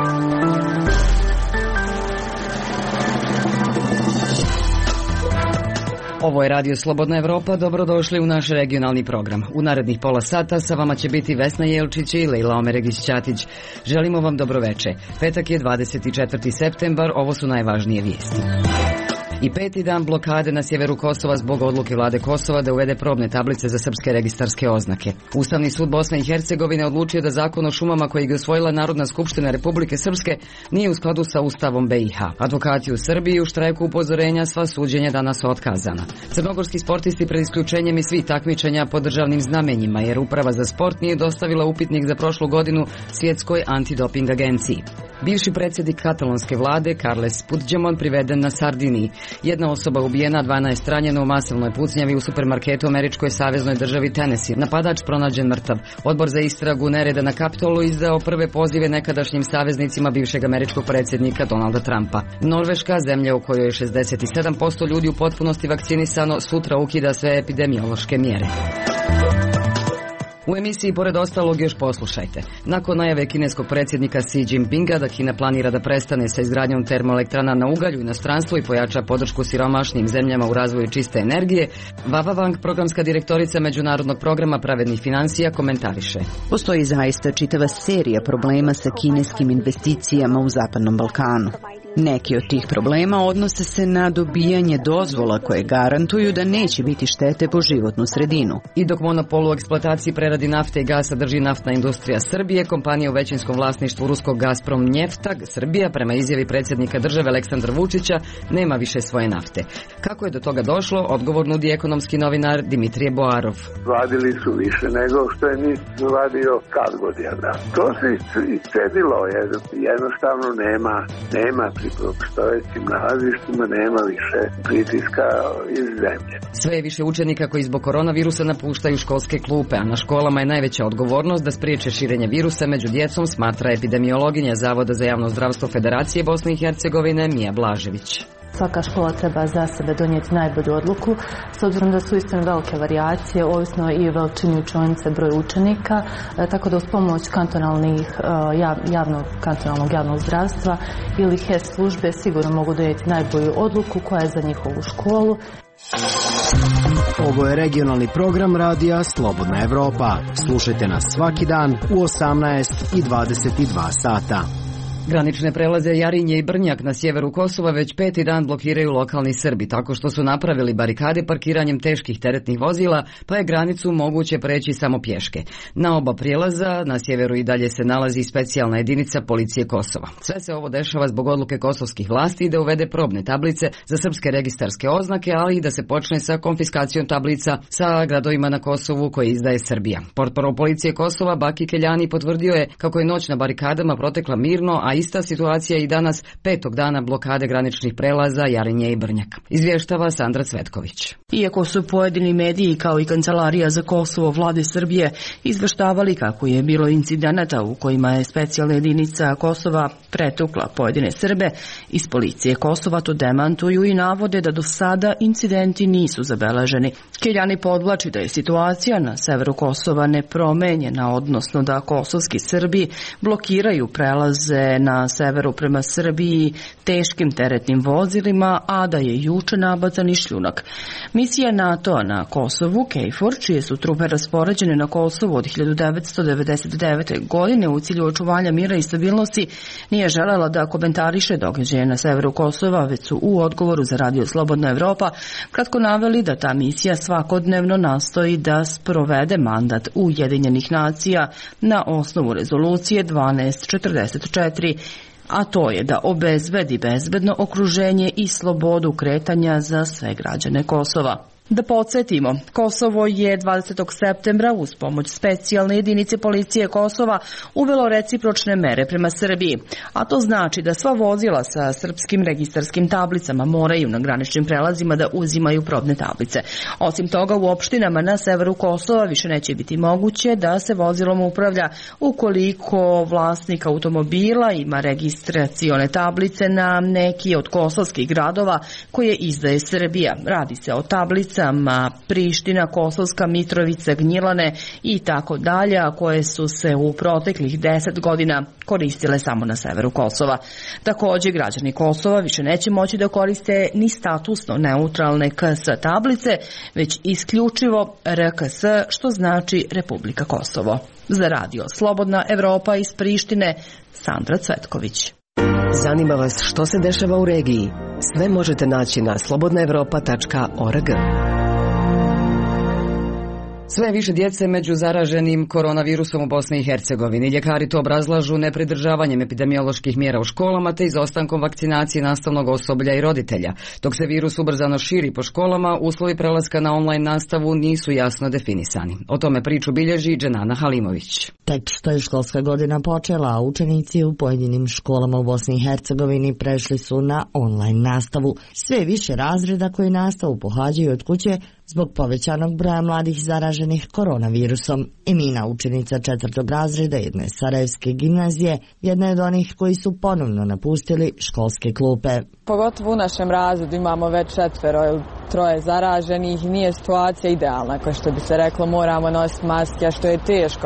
Ovo je Radio Slobodna Evropa, dobrodošli u naš regionalni program. U narednih pola sata sa vama će biti Vesna Jelčić i Lejla Omeregić-Ćatić. Želimo vam dobroveče. Petak je 24. septembar, ovo su najvažnije vijesti. I peti dan blokade na sjeveru Kosova zbog odluke vlade Kosova da uvede probne tablice za srpske registarske oznake. Ustavni sud Bosne i Hercegovine odlučio da zakon o šumama koji je usvojila Narodna skupština Republike Srpske nije u skladu sa Ustavom BiH. Advokati u Srbiji u štrajku upozorenja, sva suđenja danas otkazana. Crnogorski sportisti pred isključenjem i svih takmičenja pod državnim znamenjima, jer Uprava za sport nije dostavila upitnik za prošlu godinu Svjetskoj antidoping agenciji. Bivši predsjednik katalonske vlade Carles Puigdemont priveden na Sardiniji. Jedna osoba ubijena, 12 ranjeno u masovnoj pucnjavi u supermarketu u američkoj saveznoj državi Tennessee. Napadač pronađen mrtav. Odbor za istragu nereda na Kapitolu izdao prve pozive nekadašnjim saveznicima bivšeg američkog predsjednika Donalda Trumpa. Norveška, zemlja u kojoj je 67% ljudi u potpunosti vakcinisano, sutra ukida sve epidemiološke mjere. U emisiji pored ostalog još poslušajte. Nakon najave kineskog predsjednika Xi Jinpinga da Kina planira da prestane sa izgradnjom termoelektrana na ugalj u inostranstvu i pojača podršku siromašnim zemljama u razvoju čiste energije, Vava Wang, programska direktorica Međunarodnog programa pravednih financija, komentariše. Postoji zaista čitava serija problema sa kineskim investicijama u Zapadnom Balkanu. Neki od tih problema odnose se na dobijanje dozvola koje garantuju da neće biti štete po životnu sredinu. I dok monopol u eksploataciji preradi nafte i gasa drži naftna industrija Srbije, kompanija u većinskom vlasništvu ruskog Gazprom Njeftag, Srbija, prema izjavi predsjednika države Aleksandra Vučića, nema više svoje nafte. Kako je do toga došlo, odgovor nudi ekonomski novinar Dimitrije Boarov. Vadili su više nego što je NIS vadio kad godina. To se iscedilo, jer jednostavno nema pri postojećim nalazištima, nema više pritiska iz zemlje. Sve je više učenika koji zbog koronavirusa napuštaju školske klupe, a na školama je najveća odgovornost da spriječe širenje virusa među djecom, smatra epidemiologinja Zavoda za javno zdravstvo Federacije Bosne i Hercegovine Mija Blažević. Svaka škola treba za sebe donijeti najbolju odluku, s obzirom da su istinu velike varijacije, ovisno i o veličini učionice, broj učenika, tako da uz pomoć kantonalnog javnog zdravstva ili HES službe sigurno mogu donijeti najbolju odluku koja je za njihovu školu. Ovo je regionalni program radija Slobodna Evropa. Slušajte nas svaki dan u 18 i 22 sata. Granične prelaze Jarinje i Brnjak na sjeveru Kosova već peti dan blokiraju lokalni Srbi, tako što su napravili barikade parkiranjem teških teretnih vozila, pa je granicu moguće preći samo pješke. Na oba prijelaza na sjeveru i dalje se nalazi specijalna jedinica policije Kosova. Sve se ovo dešava zbog odluke kosovskih vlasti da uvede probne tablice za srpske registarske oznake, ali i da se počne sa konfiskacijom tablica sa gradovima na Kosovu koje izdaje Srbija. Portparol policije Kosova Baki Keljani potvrdio je kako je noć na barikadama protekla mirno, a ista situacija i danas petog dana blokade graničnih prelaza Jarinje i Brnjak. Izvještava Sandra Cvetković. Iako su pojedini mediji kao i Kancelarija za Kosovo vlade Srbije izveštavali kako je bilo incidenata u kojima je specijalna jedinica Kosova pretukla pojedine Srbe, iz policije Kosova to demantuju i navode da do sada incidenti nisu zabeleženi. Keljani podvlači da je situacija na severu Kosova nepromenjena, odnosno da kosovski Srbi blokiraju prelaze na severu prema Srbiji teškim teretnim vozilima, a da je juče nabacan i šljunak. Misija NATO na Kosovu, KFOR, čije su trupe raspoređene na Kosovu od 1999. godine u cilju očuvanja mira i stabilnosti, nije želela da komentariše događaje na severu Kosova, već su u odgovoru za Radio Slobodna Evropa kratko naveli da ta misija svakodnevno nastoji da sprovede mandat Ujedinjenih nacija na osnovu rezolucije 1244, a to je da obezbedi bezbedno okruženje i slobodu kretanja za sve građane Kosova. Da podsjetimo, Kosovo je 20. septembra uz pomoć specijalne jedinice policije Kosova uvelo recipročne mere prema Srbiji, a to znači da sva vozila sa srpskim registarskim tablicama moraju na graničnim prelazima da uzimaju probne tablice. Osim toga, u opštinama na severu Kosova više neće biti moguće da se vozilom upravlja ukoliko vlasnik automobila ima registracione tablice na neki od kosovskih gradova koje izdaje Srbija. Radi se o tablicama Mitrovica, Priština, Kosovska Mitrovica, Gnjilane i tako dalje, a koje su se u proteklih 10 godina koristile samo na severu Kosova. Također, građani Kosova više neće moći da koriste ni statusno neutralne KS tablice, već isključivo RKS, što znači Republika Kosovo. Za radio Slobodna Evropa iz Prištine, Sandra Cvetković. Zanima vas što se dešava u regiji? Sve možete naći na slobodnaevropa.org. Sve više djece među zaraženim koronavirusom u Bosni i Hercegovini. Ljekari to obrazlažu nepridržavanjem epidemioloških mjera u školama te izostankom vakcinacije nastavnog osoblja i roditelja. Dok se virus ubrzano širi po školama, uslovi prelaska na online nastavu nisu jasno definisani. O tome priču bilježi Dženana Halimović. Tek što je školska godina počela, a učenici u pojedinim školama u Bosni i Hercegovini prešli su na online nastavu. Sve više razreda koji nastavu pohađaju od kuće zbog povećanog broja mladih zaraženih koronavirusom. Emina, učenica 4. razreda jedne sarajevske gimnazije, jedna je od onih koji su ponovno napustili školske klupe. Pogotovo u našem razredu imamo već 4 ili 3 zaraženih i nije situacija idealna, kao što bi se reklo, moramo nositi maske, a što je teško.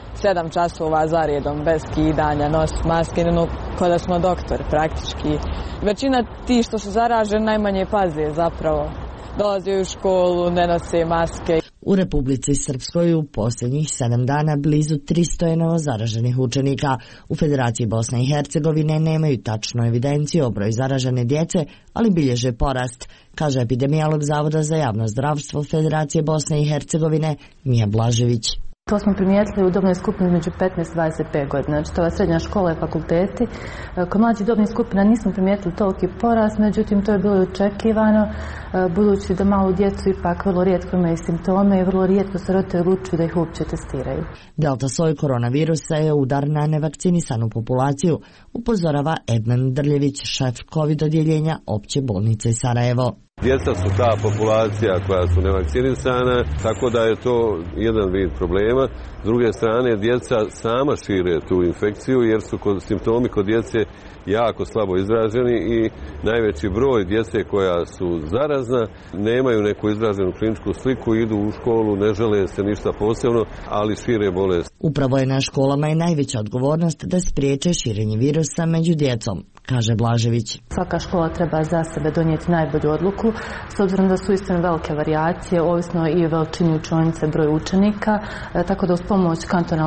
7 časova za redom, bez skidanja, nositi maske, kao da smo doktori praktički. Većina ti što su zaraženi najmanje paze zapravo. Dolaze u školu, ne nose maske. U Republici Srpskoj u posljednjih 7 dana blizu 300 je novozaraženih učenika. U Federaciji Bosne i Hercegovine nemaju tačnu evidenciju o broju zaražene djece, ali bilježe porast, kaže epidemiolog Zavoda za javno zdravstvo Federacije Bosne i Hercegovine Mija Blažević. To smo primijetili u dobnoj skupini između 15 i 25 godina, znači to je srednja škola i fakulteti. Kod mlađih dobnih skupina nismo primijetili toliki porast, međutim to je bilo očekivano, budući da malu djecu ipak vrlo rijetko imaju simptome i vrlo rijetko se roditelji odlučuju da ih uopće testiraju. Delta soj koronavirusa je udar na nevakcinisanu populaciju, upozorava Edman Drljević, šef COVID odjeljenja Opće bolnice Sarajevo. Djeca su ta populacija koja su nevakcinisana, tako da je to jedan vid problema. S druge strane, djeca sama šire tu infekciju jer su simptomi kod djece jako slabo izraženi i najveći broj djece koja su zarazna nemaju neku izraženu kliničku sliku, idu u školu, ne žele se ništa posebno, ali šire bolest. Upravo je na školama i najveća odgovornost da spriječe širenje virusa među djecom, kaže Blažević. Svaka škola treba za sebe donijeti najbolju odluku, s obzirom da su uistinu velike varijacije, ovisno i o veličini učionice, broj učenika, tako da uz pomoć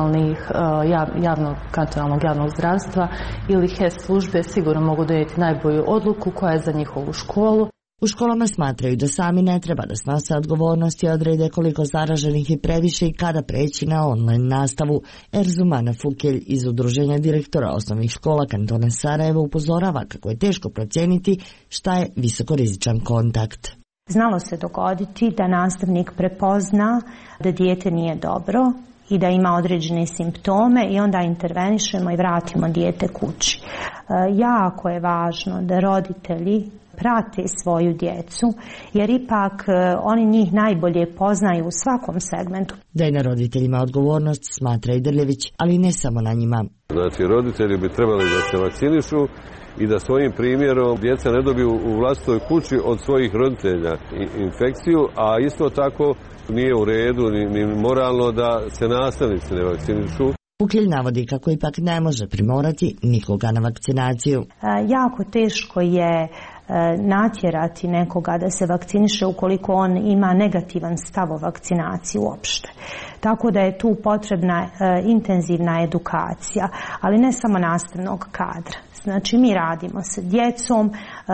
kantonalnog javnog zdravstva ili HES službe sigurno mogu donijeti najbolju odluku koja je za njihovu školu. U školama smatraju da sami ne treba da snose odgovornost i odrede koliko zaraženih i previše i kada preći na online nastavu. Erzumana Fukelj iz Udruženja direktora osnovnih škola kantona Sarajevo upozorava kako je teško procijeniti šta je visokorizičan kontakt. Znalo se dogoditi da nastavnik prepozna da dijete nije dobro i da ima određene simptome i onda intervenišemo i vratimo dijete kući. Jako je važno da roditelji prate svoju djecu, jer ipak oni njih najbolje poznaju u svakom segmentu. Da je na roditeljima odgovornost, smatra i Drljević, ali ne samo na njima. Znači, roditelji bi trebali da se vakcinišu i da svojim primjerom djeca ne dobiju u vlastitoj kući od svojih roditelja infekciju, a isto tako nije u redu ni moralno da se nastavnici ne vakcinišu. Fukelj navodi kako ipak ne može primorati nikoga na vakcinaciju. Jako teško je natjerati nekoga da se vakciniše ukoliko on ima negativan stav o vakcinaciji uopšte. Tako da je tu potrebna intenzivna edukacija, ali ne samo nastavnog kadra. Znači mi radimo sa djecom,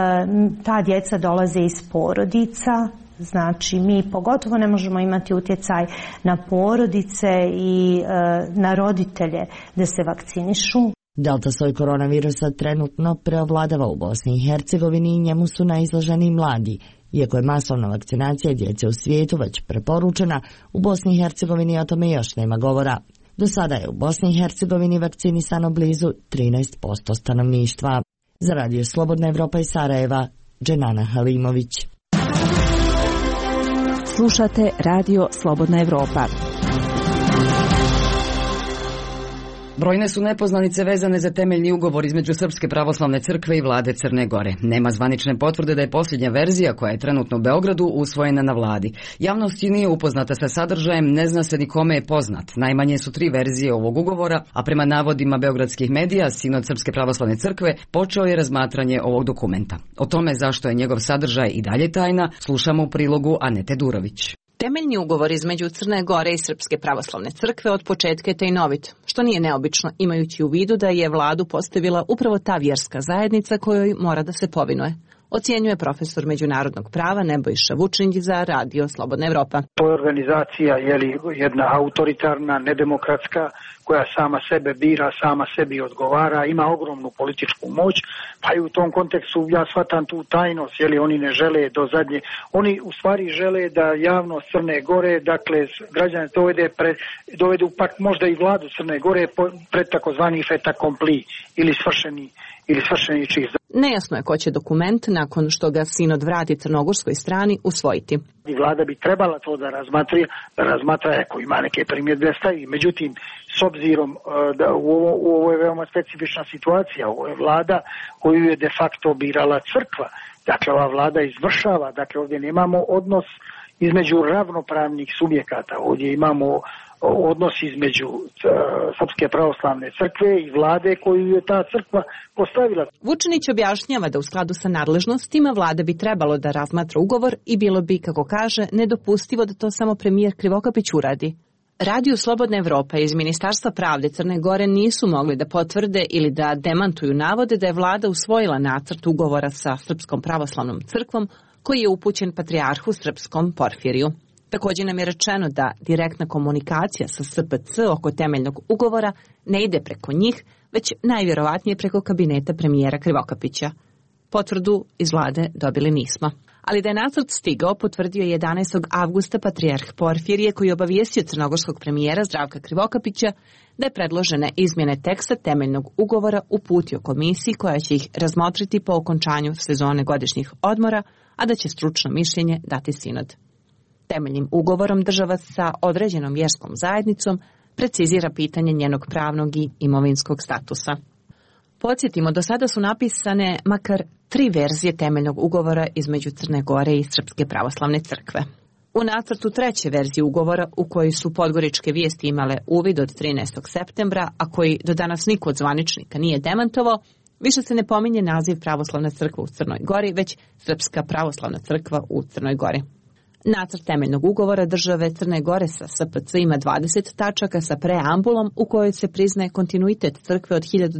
ta djeca dolaze iz porodica, znači mi pogotovo ne možemo imati utjecaj na porodice i na roditelje da se vakcinišu. Delta soj koronavirusa trenutno preovladava u Bosni i Hercegovini i njemu su najizloženi mladi. Iako je masovna vakcinacija djece u svijetu već preporučena, u Bosni i Hercegovini o tome još nema govora. Do sada je u Bosni i Hercegovini vakcinisano blizu 13% stanovništva. Za radio Slobodna Evropa iz Sarajeva, Dženana Halimović. Slušate radio Slobodna Evropa. Brojne su nepoznanice vezane za temeljni ugovor između Srpske pravoslavne crkve i vlade Crne Gore. Nema zvanične potvrde da je posljednja verzija, koja je trenutno u Beogradu, usvojena na vladi. Javnost nije upoznata sa sadržajem, ne zna se ni kome je poznat. Najmanje su 3 verzije ovog ugovora, a prema navodima beogradskih medija, Sinod Srpske pravoslavne crkve počeo je razmatranje ovog dokumenta. O tome zašto je njegov sadržaj i dalje tajna, slušamo u prilogu Anete Durović. Temeljni ugovor između Crne Gore i Srpske pravoslavne crkve od početka je tajnovit, što nije neobično, imajući u vidu da je vladu postavila upravo ta vjerska zajednica kojoj mora da se povinuje. Ocjenjuje profesor međunarodnog prava Nebojša Vučinić za Radio Slobodna Evropa. To je organizacija jedna autoritarna, nedemokratska, koja sama sebe bira, sama sebi odgovara, ima ogromnu političku moć, pa i u tom kontekstu ja shvatam tu tajnost, oni ne žele do zadnje, oni u stvari žele da javnost Crne Gore, dakle građane dovedu pak možda i vladu Crne Gore pred takozvani fait accompli ili svršeni čin. Nejasno je ko će dokument, nakon što ga Sinod vrati crnogorskoj strani, usvojiti. I vlada bi trebala to da razmatra ako ima neke primjedbe stavi. Međutim, s obzirom da ovo je veoma specifična situacija, ovo je vlada koju je de facto birala crkva. Dakle, ova vlada izvršava, dakle ovdje nemamo odnos između ravnopravnih subjekata, ovdje imamo odnos između Srpske pravoslavne crkve i vlade koju je ta crkva postavila. Vučinić objašnjava da u skladu sa nadležnostima vlada bi trebalo da razmatra ugovor i bilo bi, kako kaže, nedopustivo da to samo premijer Krivokapić uradi. Radio Slobodna Evropa iz Ministarstva pravde Crne Gore nisu mogli da potvrde ili da demantuju navode da je vlada usvojila nacrt ugovora sa Srpskom pravoslavnom crkvom koji je upućen patrijarhu srpskom Porfiriju. Također nam je rečeno da direktna komunikacija sa SPC oko temeljnog ugovora ne ide preko njih, već najvjerovatnije preko kabineta premijera Krivokapića. Potvrdu iz vlade dobili nismo. Ali da je nacrt stigao, potvrdio je 11. avgusta patrijarh Porfirije, koji je obavijestio crnogorskog premijera Zdravka Krivokapića da je predložene izmjene teksta temeljnog ugovora uputio komisiji koja će ih razmotriti po okončanju sezone godišnjih odmora, a da će stručno mišljenje dati Sinod. Temeljnim ugovorom država sa određenom vjerskom zajednicom precizira pitanje njenog pravnog i imovinskog statusa. Podsjetimo, do sada su napisane makar 3 verzije temeljnog ugovora između Crne Gore i Srpske pravoslavne crkve. U nacrtu 3. verzije ugovora, u kojoj su podgoričke vijesti imale uvid od 13. septembra, a koji do danas niko od zvaničnika nije demantovao, više se ne pominje naziv Pravoslavna crkva u Crnoj Gori, već Srpska pravoslavna crkva u Crnoj Gori. Nacrt temeljnog ugovora države Crne Gore sa SPC ima 20 tačaka sa preambulom u kojoj se priznaje kontinuitet crkve od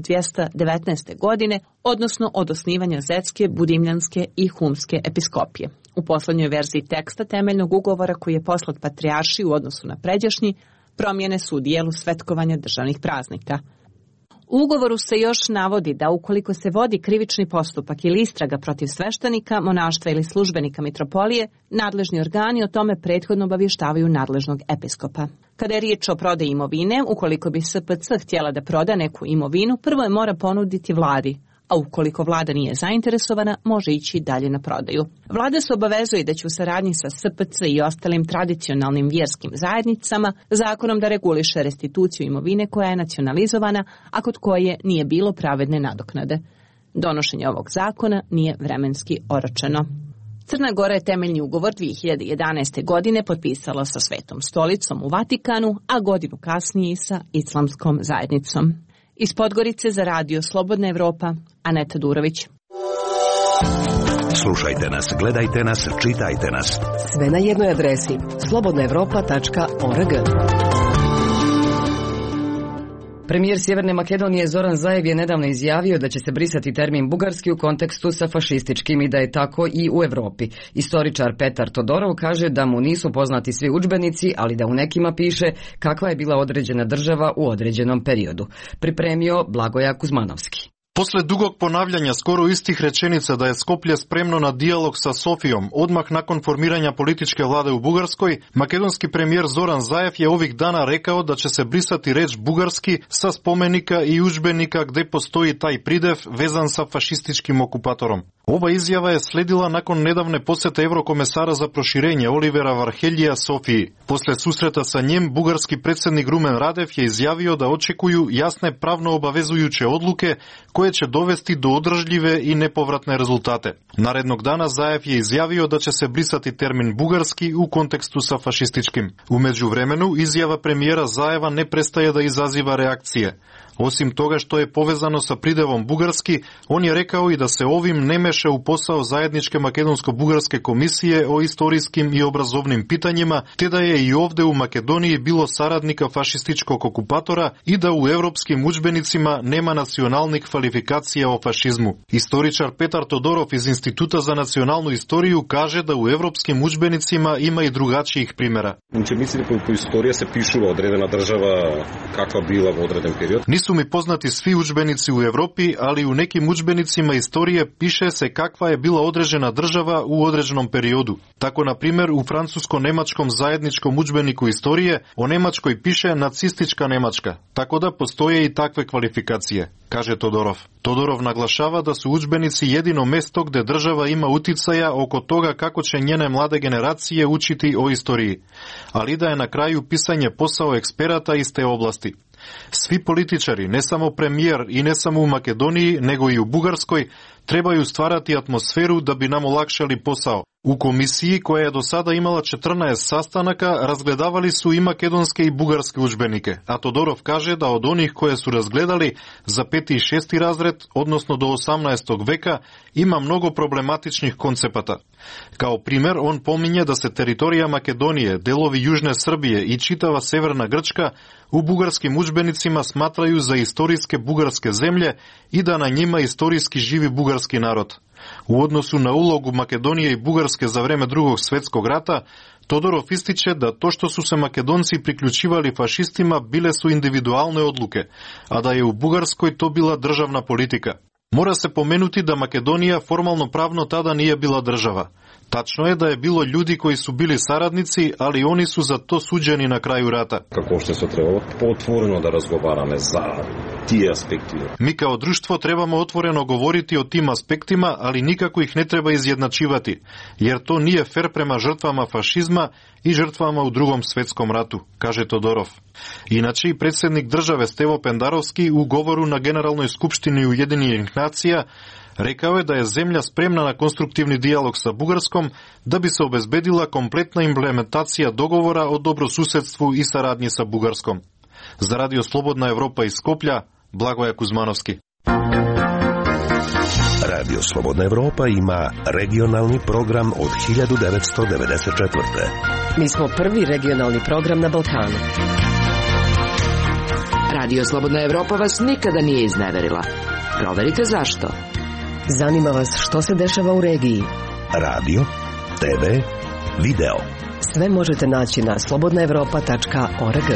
1219. godine, odnosno od osnivanja Zetske, Budimljanske i Humske episkopije. U posljednjoj verziji teksta temeljnog ugovora, koji je poslat patrijarši u odnosu na pređašnji, promjene su u dijelu svetkovanja državnih praznika. U ugovoru se još navodi da ukoliko se vodi krivični postupak ili istraga protiv sveštenika, monaštva ili službenika mitropolije, nadležni organi o tome prethodno obavještavaju nadležnog episkopa. Kada je riječ o prodaji imovine, ukoliko bi SPC htjela da proda neku imovinu, prvo je mora ponuditi vladi, a ukoliko vlada nije zainteresovana, može ići dalje na prodaju. Vlada se obavezuje da će u saradnji sa SPC i ostalim tradicionalnim vjerskim zajednicama zakonom da reguliše restituciju imovine koja je nacionalizovana, a kod koje nije bilo pravedne nadoknade. Donošenje ovog zakona nije vremenski oročeno. Crna Gora je temeljni ugovor 2011. godine potpisala sa Svetom stolicom u Vatikanu, a godinu kasnije i sa Islamskom zajednicom. Iz Podgorice za Radio Slobodna Evropa, Aneta Durović. Slušajte nas, gledajte nas, čitajte nas. Sve na jednoj adresi slobodnaevropa.org. Premijer Sjeverne Makedonije Zoran Zaev je nedavno izjavio da će se brisati termin bugarski u kontekstu sa fašističkim i da je tako i u Europi. Istoričar Petar Todorov kaže da mu nisu poznati svi udžbenici, ali da u nekima piše kakva je bila određena država u određenom periodu. Pripremio Blagoja Kuzmanovski. Posle dugog ponavljanja skoro istih rečenica da je Skoplje spremno na dijalog sa Sofijom, odmah nakon formiranja političke vlade u Bugarskoj, makedonski premijer Zoran Zaev je ovih dana rekao da će se brisati reč bugarski sa spomenika i udžbenika gde postoji taj pridev vezan sa fašističkim okupatorom. Ova izjava je sledila nakon nedavne posete evrokomesara za proširenje Olivera Varheljija Sofiji. Posle susreta sa njim, bugarski predsjednik Rumen Radev je izjavio da očekuju jasne pravno obavezujuće odluke koje će dovesti do održljive i nepovratne rezultate. Narednog dana Zajev je izjavio da će se brisati termin bugarski u kontekstu sa fašističkim. U međuvremenu, izjava premijera Zajeva ne prestaje da izaziva reakcije. Osim toga što je povezano sa pridevom bugarski, on je rekao i da se ovim ne meša u posao zajedničke makedonsko-bugarske komisije o istorijskim i obrazovnim pitanjima, te da je i ovde u Makedoniji bilo saradnika fašističkog okupatora i da u evropskim udžbenicima nema nacionalnih kvalifikacija o fašizmu. Istoričar Petar Todorov iz Instituta za nacionalnu istoriju kaže da u evropskim udžbenicima ima i drugačijih primjera. Učenicите po istoriji se pišu odredena država kakva bila u određen period. Nisu mi poznati svi udžbenici u Evropi, ali u nekim udžbenicima istorije piše se kakva je bila određena država u određenom periodu. Tako, na primjer, u francusko-nemačkom zajedničkom udžbeniku istorije o Nemačkoj piše nacistička Nemačka, tako da postoje i takve kvalifikacije, kaže Todorov. Todorov naglašava da su udžbenici jedino mesto gde država ima uticaja oko toga kako će njene mlade generacije učiti o istoriji, ali da je na kraju pisanje posao eksperata iz te oblasti. Svi političari, ne samo premijer i ne samo u Makedoniji, nego i u Bugarskoj, trebaju stvarati atmosferu da bi nam olakšali posao. U komisiji, koja je do sada imala 14 sastanaka, razgledavali su i makedonske i bugarske udžbenike, a Todorov kaže da od onih koje su razgledali za 5. i 6. razred, odnosno do 18. veka, ima mnogo problematičnih koncepata. Kao primjer, on pominje da se teritorija Makedonije, delovi Južne Srbije i čitava severna Grčka u bugarskim udžbenicima smatraju za istorijske bugarske zemlje i da na njima istorijski živi bugarski narod. U odnosu na ulogu Makedonije i Bugarske za vreme Drugog svjetskog rata, Todorov ističe da to što su se Makedonci priključivali fašistima bile su individualne odluke, a da je u Bugarskoj to bila državna politika. Mora se pomenuti da Makedonija formalno pravno tada nije bila država. Tačno je da je bilo ljudi koji su bili saradnici, ali oni su za to suđeni na kraju rata. Kako što se trebalo otvoreno da razgovaramo za ti aspekti. Mi kao društvo trebamo otvoreno govoriti o tim aspektima, ali nikako ih ne treba izjednačivati, jer to nije fer prema žrtvama fašizma i žrtvama u Drugom svjetskom ratu, kaže Todorov. Inače, i predsjednik države Stevo Pendarovski u govoru na Generalnoj skupštini Ujedinjenih nacija rekao je da je zemlja spremna na konstruktivni dijalog sa Bugarskom da bi se obezbedila kompletna implementacija dogovora o dobrosusedstvu i saradnji sa Bugarskom. Za Radio Slobodna Evropa iz Skoplja, Blagoja Kuzmanovski. Radio Slobodna Evropa ima regionalni program od 1994. Mi smo prvi regionalni program na Balkanu. Radio Slobodna Evropa vas nikada nije izneverila. Proverite zašto. Zanima vas što se dešava u regiji. Radio, TV, video. Sve možete naći na slobodnaevropa.org.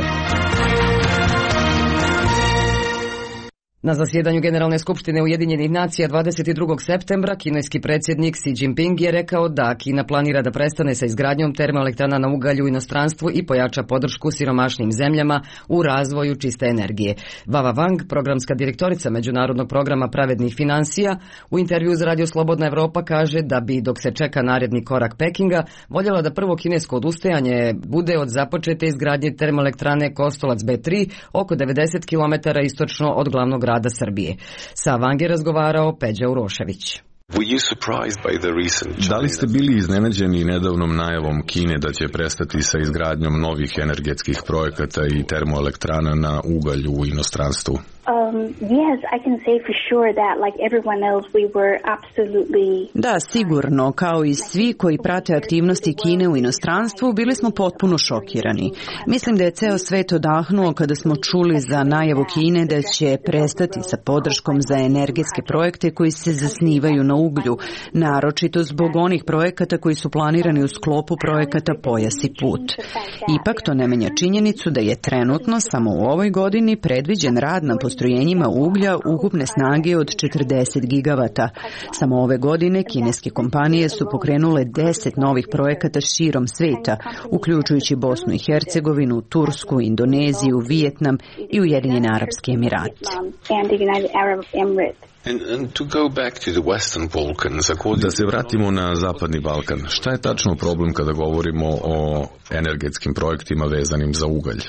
Na zasjedanju Generalne skupštine Ujedinjenih nacija 22. septembra kineski predsjednik Xi Jinping je rekao da Kina planira da prestane sa izgradnjom termoelektrana na ugalj u inostranstvu i pojača podršku siromašnim zemljama u razvoju čiste energije. Vava Wang, programska direktorica Međunarodnog programa pravednih finansija, u intervju za Radio Slobodna Evropa kaže da bi, dok se čeka naredni korak Pekinga, voljela da prvo kinesko odustajanje bude od započete izgradnje termoelektrane Kostolac B3 oko 90 km istočno od glavnog grada Srbije. Sa Wang je razgovarao Peđa Urošević. Da li ste bili iznenađeni nedavnom najavom Kine da će prestati sa izgradnjom novih energetskih projekata i termoelektrana na ugalj u inostranstvu? Da, sigurno, kao i svi koji prate aktivnosti Kine u inostranstvu, bili smo potpuno šokirani. Mislim da je ceo svet odahnuo kada smo čuli za najavu Kine da će prestati sa podrškom za energetske projekte koji se zasnivaju na uglju, naročito zbog onih projekata koji su planirani u sklopu projekata Pojas i put. Ipak to ne menja činjenicu da je trenutno samo u ovoj godini predviđen rad na postrojenju postrojenjima uglja ukupne snage od 40 gigavata. Samo ove godine kineske kompanije su pokrenule 10 novih projekata širom sveta, uključujući Bosnu i Hercegovinu, Tursku, Indoneziju, Vijetnam i Ujedinjene Arapske Emirate. Da se vratimo na Zapadni Balkan, šta je tačno problem kada govorimo o energetskim projektima vezanim za ugalj?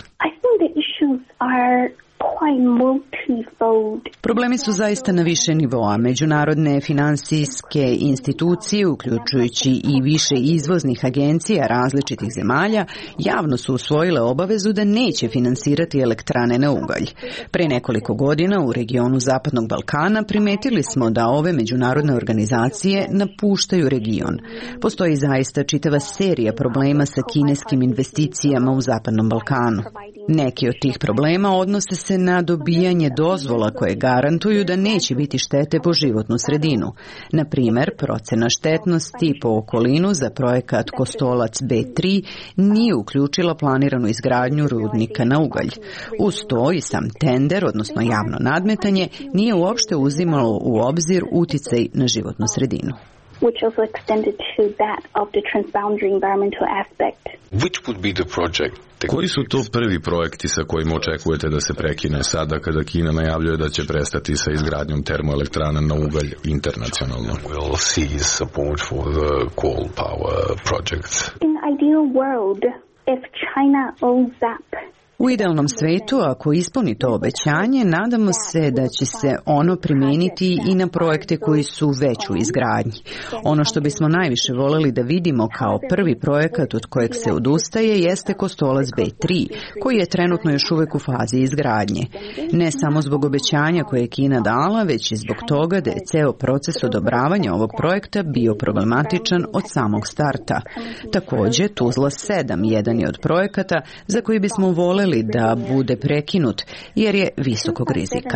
Problemi su zaista na više nivoa. Međunarodne finansijske institucije, uključujući i više izvoznih agencija različitih zemalja, javno su usvojile obavezu da neće finansirati elektrane na ugalj. Pre nekoliko godina u regionu Zapadnog Balkana primetili smo da ove međunarodne organizacije napuštaju region. Postoji zaista čitava serija problema sa kineskim investicijama u Zapadnom Balkanu. Neki od tih problema odnose se na dobijanje dozvola koje garantuju da neće biti štete po životnu sredinu. Na primjer, procena štetnosti po okolinu za projekat Kostolac B3 nije uključila planiranu izgradnju rudnika na ugalj. Uz to i sam tender, odnosno javno nadmetanje, nije uopšte uzimalo u obzir uticaj na životnu sredinu. Which also extended to that of the transboundary environmental aspect. Which would be the project? Koji su to prvi projekti sa kojima očekujete da se prekine sada kada Kina najavljuje da će prestati sa izgradnjom termoelektrana na ugalj internacionalno? We'll cease support for the coal power projects. In an ideal world, if China owns up U idealnom svetu, ako ispuni to obećanje, nadamo se da će se ono primijeniti i na projekte koji su već u izgradnji. Ono što bismo najviše voljeli da vidimo kao prvi projekat od kojeg se odustaje jeste Kostolac B3, koji je trenutno još uvijek u fazi izgradnje. Ne samo zbog obećanja koje je Kina dala, već i zbog toga da je ceo proces odobravanja ovog projekta bio problematičan od samog starta. Također, Tuzla 7 jedan je od projekata za koji bismo voljeli da bude prekinut jer je visokog rizika.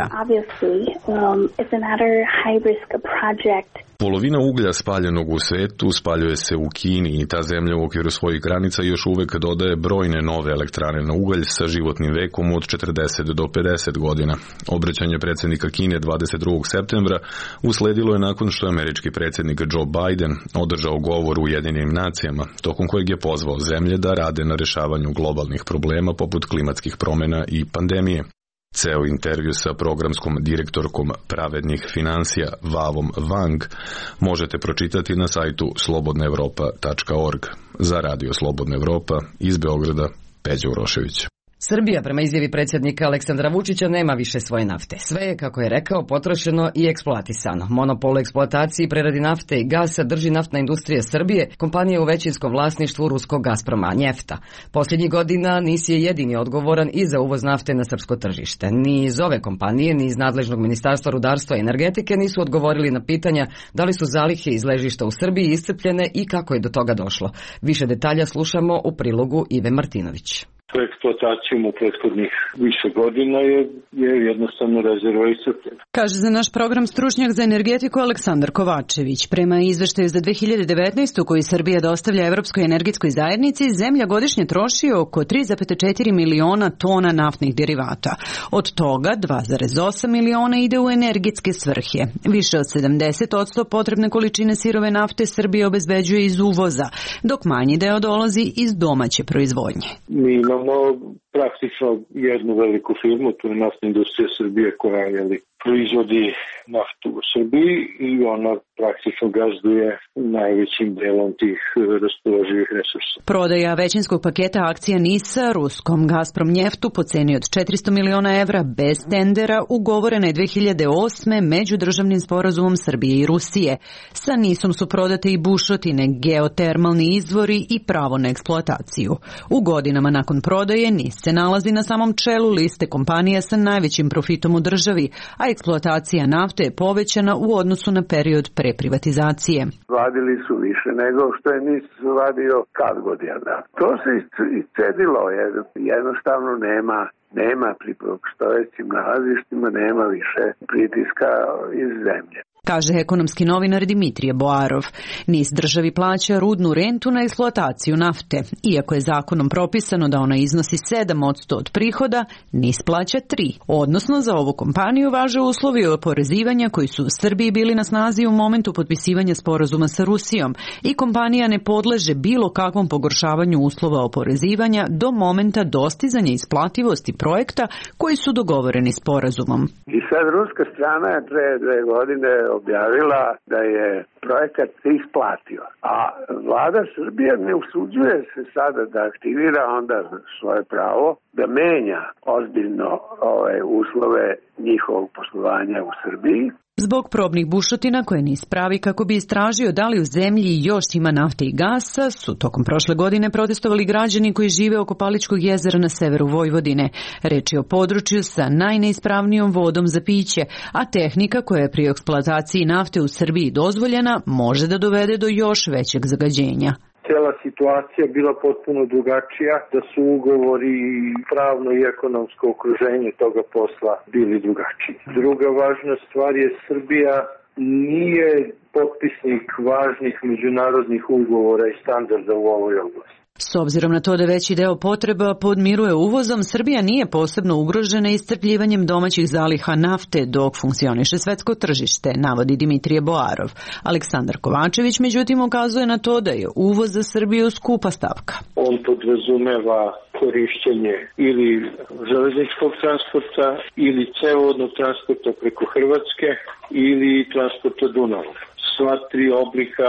Polovina uglja spaljenog u svetu spaljuje se u Kini i ta zemlja u okviru svojih granica još uvek dodaje brojne nove elektrane na ugalj sa životnim vekom od 40 do 50 godina. Obraćanje predsjednika Kine 22. septembra usledilo je nakon što je američki predsjednik Joe Biden održao govor u Ujedinjenim nacijama, tokom kojeg je pozvao zemlje da rade na rešavanju globalnih problema poput klimatskih promjena i pandemije. Ceo intervju sa programskom direktorkom pravednih finansija Vavom Wang možete pročitati na sajtu slobodnaevropa.org. Za Radio Slobodna Evropa iz Beograda, Peđa Urošević. Srbija, prema izjavi predsjednika Aleksandra Vučića, nema više svoje nafte. Sve je, kako je rekao, potrošeno i eksploatisano. Monopol eksploataciji i preradi nafte i gasa drži Naftna industrija Srbije, kompanija u većinskom vlasništvu ruskog Gazproma Njefta. Posljednjih godina NIS je jedini odgovoran i za uvoz nafte na srpsko tržište. Ni iz ove kompanije, ni iz nadležnog Ministarstva rudarstva i energetike nisu odgovorili na pitanja da li su zalihe iz ležišta u Srbiji iscrpljene i kako je do toga došlo. Više detalja slušamo u prilogu Ive Martinović. Eksploatacijom u prethodnih više godina je jednostavno rezerva iscrpljena. Kaže za naš program stručnjak za energetiku Aleksandar Kovačević. Prema izveštaju za 2019. koji Srbija dostavlja Evropskoj energetskoj zajednici, zemlja godišnje troši oko 3,4 miliona tona naftnih derivata. Od toga 2,8 miliona ide u energetske svrhe. Više od 70% potrebne količine sirove nafte Srbija obezbeđuje iz uvoza, dok manji deo dolazi iz domaće proizvodnje. Mi imamo praktično jednu veliku firmu, to je Naftna industrija Srbije koja proizvodi naftu u Srbiji i ona praktično gazduje najvećim delom tih raspoloživih resursa. Prodaja većinskog paketa akcija NIS-a ruskom Gazprom Njeftu po ceni od 400 miliona evra bez tendera ugovorena je 2008. međudržavnim sporazumom Srbije i Rusije. Sa NIS-om su prodate i bušotine, geotermalni izvori i pravo na eksploataciju. U godinama nakon prodaje NIS se nalazi na samom čelu liste kompanija sa najvećim profitom u državi, a eksploatacija nafte je povećana u odnosu na period pre privatizacije. Vadili su više nego što je NIS vadio kad godina. To se iscedilo, jer jednostavno nema pri postojećim nalazištima, nema više pritiska iz zemlje. kaže ekonomski novinar Dimitrije Boarov. NIS državi plaća rudnu rentu na eksploataciju nafte. Iako je zakonom propisano da ona iznosi 7% od prihoda, NIS plaća 3%. Odnosno, za ovu kompaniju važe uslovi oporezivanja koji su u Srbiji bili na snazi u momentu potpisivanja sporazuma sa Rusijom i kompanija ne podleže bilo kakvom pogoršavanju uslova oporezivanja do momenta dostizanja isplativosti projekta koji su dogovoreni sporazumom. I sad ruska strana je pre 2 godine objavila da je projekat isplatio, a vlada Srbije ne usuđuje se sada da aktivira onda svoje pravo da menja ozbiljno uslove njihovog poslovanja u Srbiji. Zbog probnih bušotina koje NIS pravi kako bi istražio da li u zemlji još ima nafte i gasa, su tokom prošle godine protestovali građani koji žive oko Paličkog jezera na severu Vojvodine. Reč je o području sa najneispravnijom vodom za piće, a tehnika koja je pri eksploataciji nafte u Srbiji dozvoljena može da dovede do još većeg zagađenja. Cijela situacija bila potpuno drugačija, da su ugovori i pravno i ekonomsko okruženje toga posla bili drugačiji. Druga važna stvar je Srbija nije potpisnik važnih međunarodnih ugovora i standarda u ovoj oblasti. S obzirom na to da veći deo potreba podmiruje uvozom, Srbija nije posebno ugrožena iscrpljivanjem domaćih zaliha nafte dok funkcioniše svetsko tržište, navodi Dimitrije Boarov. Aleksandar Kovačević međutim ukazuje na to da je uvoz za Srbiju skupa stavka. On podrazumeva korišćenje ili železničkog transporta ili cevovodnog transporta preko Hrvatske ili transporta Dunavom. Sva 3 oblika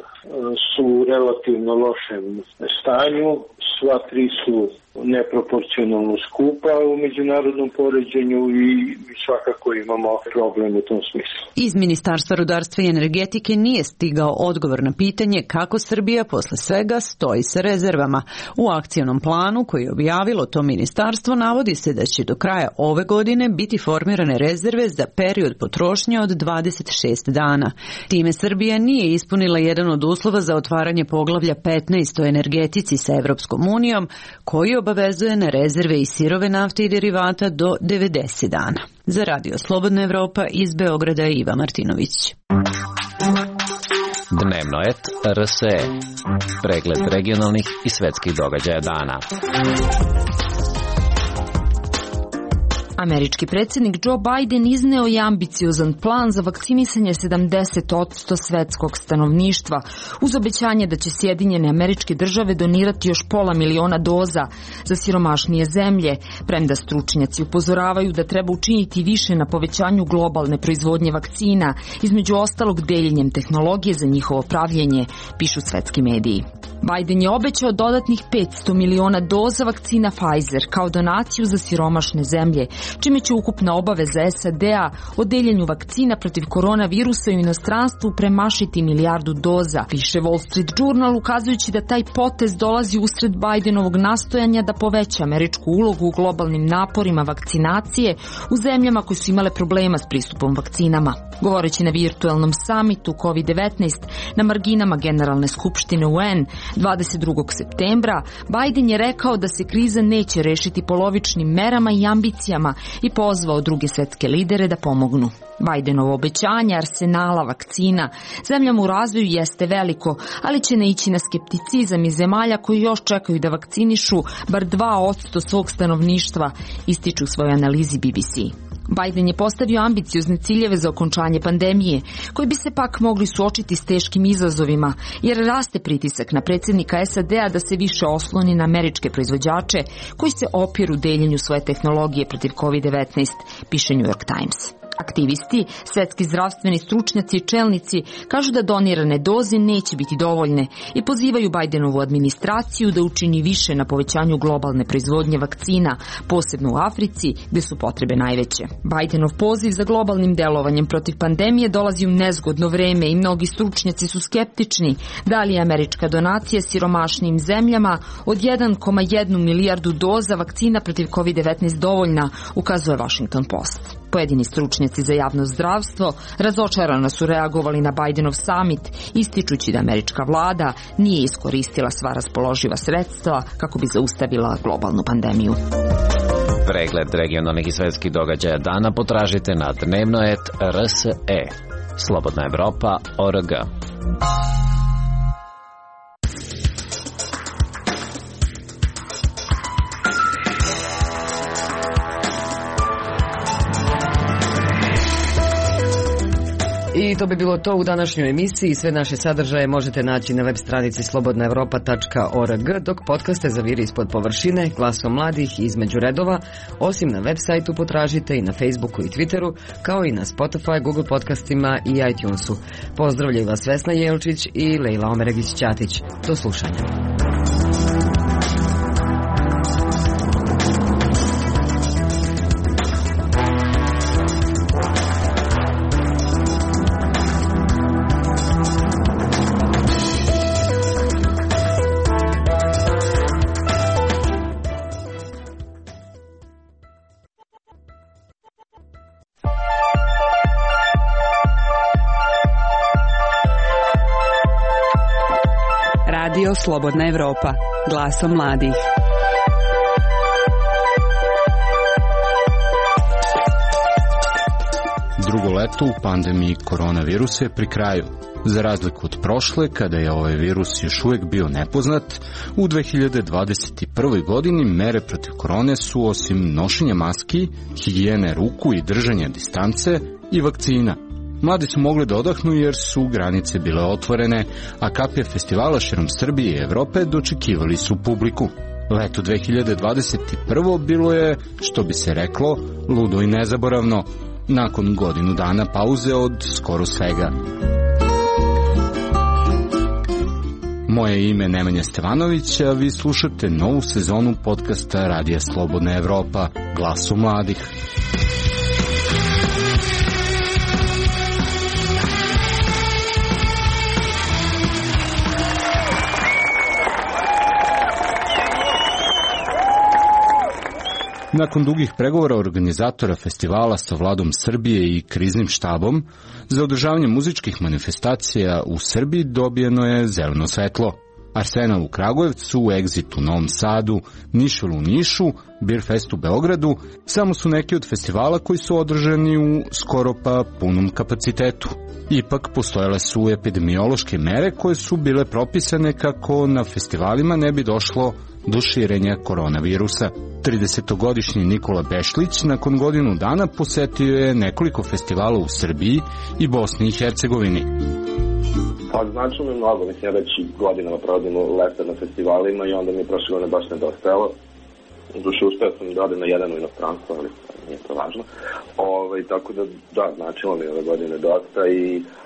su u relativno lošem stanju, sva 3 su neproporcionalno skupa u međunarodnom poređenju i svakako imamo problem u tom smislu. Iz Ministarstva rudarstva i energetike nije stigao odgovor na pitanje kako Srbija posle svega stoji sa rezervama. U akcionom planu koji je objavilo to ministarstvo navodi se da će do kraja ove godine biti formirane rezerve za period potrošnje od 26 dana. Time Srbija nije ispunila jedan od uslova za otvaranje poglavlja 15 o energetici sa Evropskom unijom, koji obavezuje na rezerve i sirove nafte i derivata do 90 dana. Za Radio Slobodna Evropa iz Beograda Iva Martinović. Dnevno et RSE. Pregled regionalnih i svetskih događaja dana. Američki predsjednik Joe Biden izneo je ambiciozan plan za vakcinisanje 70% svetskog stanovništva, uz obećanje da će Sjedinjene Američke Države donirati još 500 000 doza za siromašnije zemlje, premda stručnjaci upozoravaju da treba učiniti više na povećanju globalne proizvodnje vakcina, između ostalog deljenjem tehnologije za njihovo pravljenje, pišu svetski mediji. Biden je obećao dodatnih 500 miliona doza vakcina Pfizer kao donaciju za siromašne zemlje, čime će ukupna obaveza SAD-a o deljenju vakcina protiv koronavirusa u inostranstvu premašiti 1 milijardu doza, piše Wall Street Journal, ukazujući da taj potez dolazi usred Bidenovog nastojanja da poveća američku ulogu u globalnim naporima vakcinacije u zemljama koje su imale problema s pristupom vakcinama. Govoreći na virtualnom samitu COVID-19 na marginama Generalne skupštine UN 22. septembra, Biden je rekao da se kriza neće rešiti polovičnim merama i ambicijama i pozvao druge svetske lidere da pomognu. Bidenovo obećanje arsenala vakcina zemljama u razvoju jeste veliko, ali će naići na skepticizam iz zemalja koji još čekaju da vakcinišu bar 2% svog stanovništva, ističu u svojoj analizi BBC. Biden je postavio ambiciozne ciljeve za okončanje pandemije, koji bi se pak mogli suočiti s teškim izazovima, jer raste pritisak na predsjednika SAD-a da se više osloni na američke proizvođače koji se opiru deljenju svoje tehnologije protiv COVID-19, piše New York Times. Aktivisti, svetski zdravstveni stručnjaci i čelnici kažu da donirane doze neće biti dovoljne i pozivaju Bidenovu administraciju da učini više na povećanju globalne proizvodnje vakcina, posebno u Africi gde su potrebe najveće. Bidenov poziv za globalnim delovanjem protiv pandemije dolazi u nezgodno vreme i mnogi stručnjaci su skeptični da li je američka donacija siromašnim zemljama od 1,1 milijardu doza vakcina protiv COVID-19 dovoljna, ukazuje Washington Post. Pojedini stručnjaci za javno zdravstvo razočarano su reagovali na Bidenov summit, ističući da američka vlada nije iskoristila sva raspoloživa sredstva kako bi zaustavila globalnu pandemiju. Pregled regionalnih i svetskih događaja dana potražite na dnevno.rt.se. slobodnaevropa.org. I to bi bilo to u današnjoj emisiji. Sve naše sadržaje možete naći na web stranici slobodnaevropa.org, dok podcaste za Vir ispod površine, Glasom mladih i Između redova, osim na web sajtu potražite i na Facebooku i Twitteru, kao i na Spotify, Google podcastima i iTunesu. Pozdravljaju vas Vesna Jelčić i Lejla Omeregić-Ćatić. Do slušanja. Radio Slobodna Evropa, glasom mladih. Drugo leto u pandemiji koronavirusa je pri kraju. Za razliku od prošle, kada je ovaj virus još uvijek bio nepoznat, u 2021. godini mere protiv korone su osim nošenja maski, higijene ruku i držanja distance i vakcina. Mladi su mogli da odahnu jer su granice bile otvorene, a kapije festivala širom Srbije i Evrope dočekivali su publiku. Leto 2021. bilo je, što bi se reklo, ludo i nezaboravno, nakon godinu dana pauze od skoro svega. Moje ime je Nemanja Stevanović, a vi slušate novu sezonu podcasta Radija Slobodna Evropa, Glasu mladih. Nakon dugih pregovora organizatora festivala sa vladom Srbije i kriznim štabom, za održavanje muzičkih manifestacija u Srbiji dobijeno je zeleno svetlo. Arsenal u Kragujevcu, Exit u Novom Sadu, Nišvel u Nišu, Beerfest u Beogradu, samo su neki od festivala koji su održani u skoro pa punom kapacitetu. Ipak postojale su epidemiološke mere koje su bile propisane kako na festivalima ne bi došlo do širenja koronavirusa. 30-godišnji Nikola Bešlić nakon godinu dana posetio je nekoliko festivala u Srbiji i Bosni i Hercegovini. Pa značilo mi mnogo, mislim, ja već godinama provodim leta na festivalima i onda mi je prošle godine baš nedostajalo. Duše uspeo sam da odem na jedan u inostranstvo, ali nije to važno. Tako da, značilo mi ove godine dosta i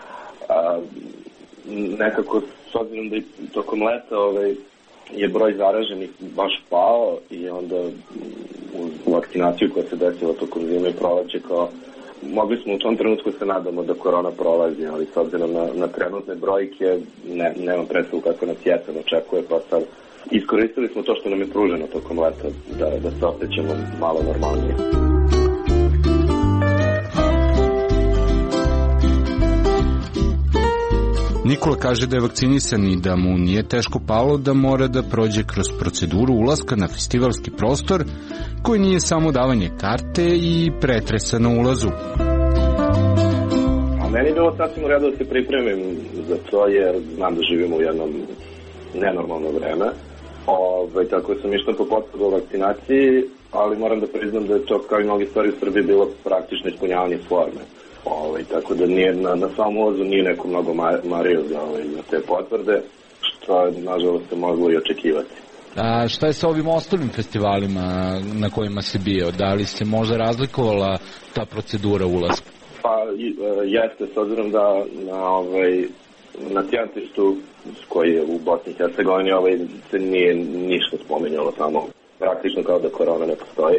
nekako, s obzirom da i tokom leta je broj zaraženih baš pao i onda u vakcinaciju koja se desila tokom zime i proleće, kao mogli smo u tom trenutku se nadamo da korona prolazi, ali s obzirom na trenutne brojke nemam predstavu kako nas jesen očekuje, pa sad iskoristili smo to što nam je pruženo tokom leta da se osjećamo malo normalnije. Nikola kaže da je vakcinisan i da mu nije teško palo da mora da prođe kroz proceduru ulaska na festivalski prostor, koji nije samo davanje karte i pretresa na ulazu. A meni je bilo sasvim u redu da se pripremim za to, jer znam da živimo u jednom nenormalno vreme. Tako sam išao po potvrdu o vakcinaciji, ali moram da priznam da je to, kao i mnogi stvari u Srbiji, bilo praktično ispunjavanje forme. Tako da nije, na samom ulazu nije neko mnogo mario za te potvrde, što je nažalost se moglo i očekivati. A šta je sa ovim ostalim festivalima na kojima si bio? Da li se možda razlikovala ta procedura ulaska? Pa jeste, s obzirom da na Tijatištu koji je u Bosni i Hercegovini se nije ništa spominjalo, samo praktično kao da korona ne postoji.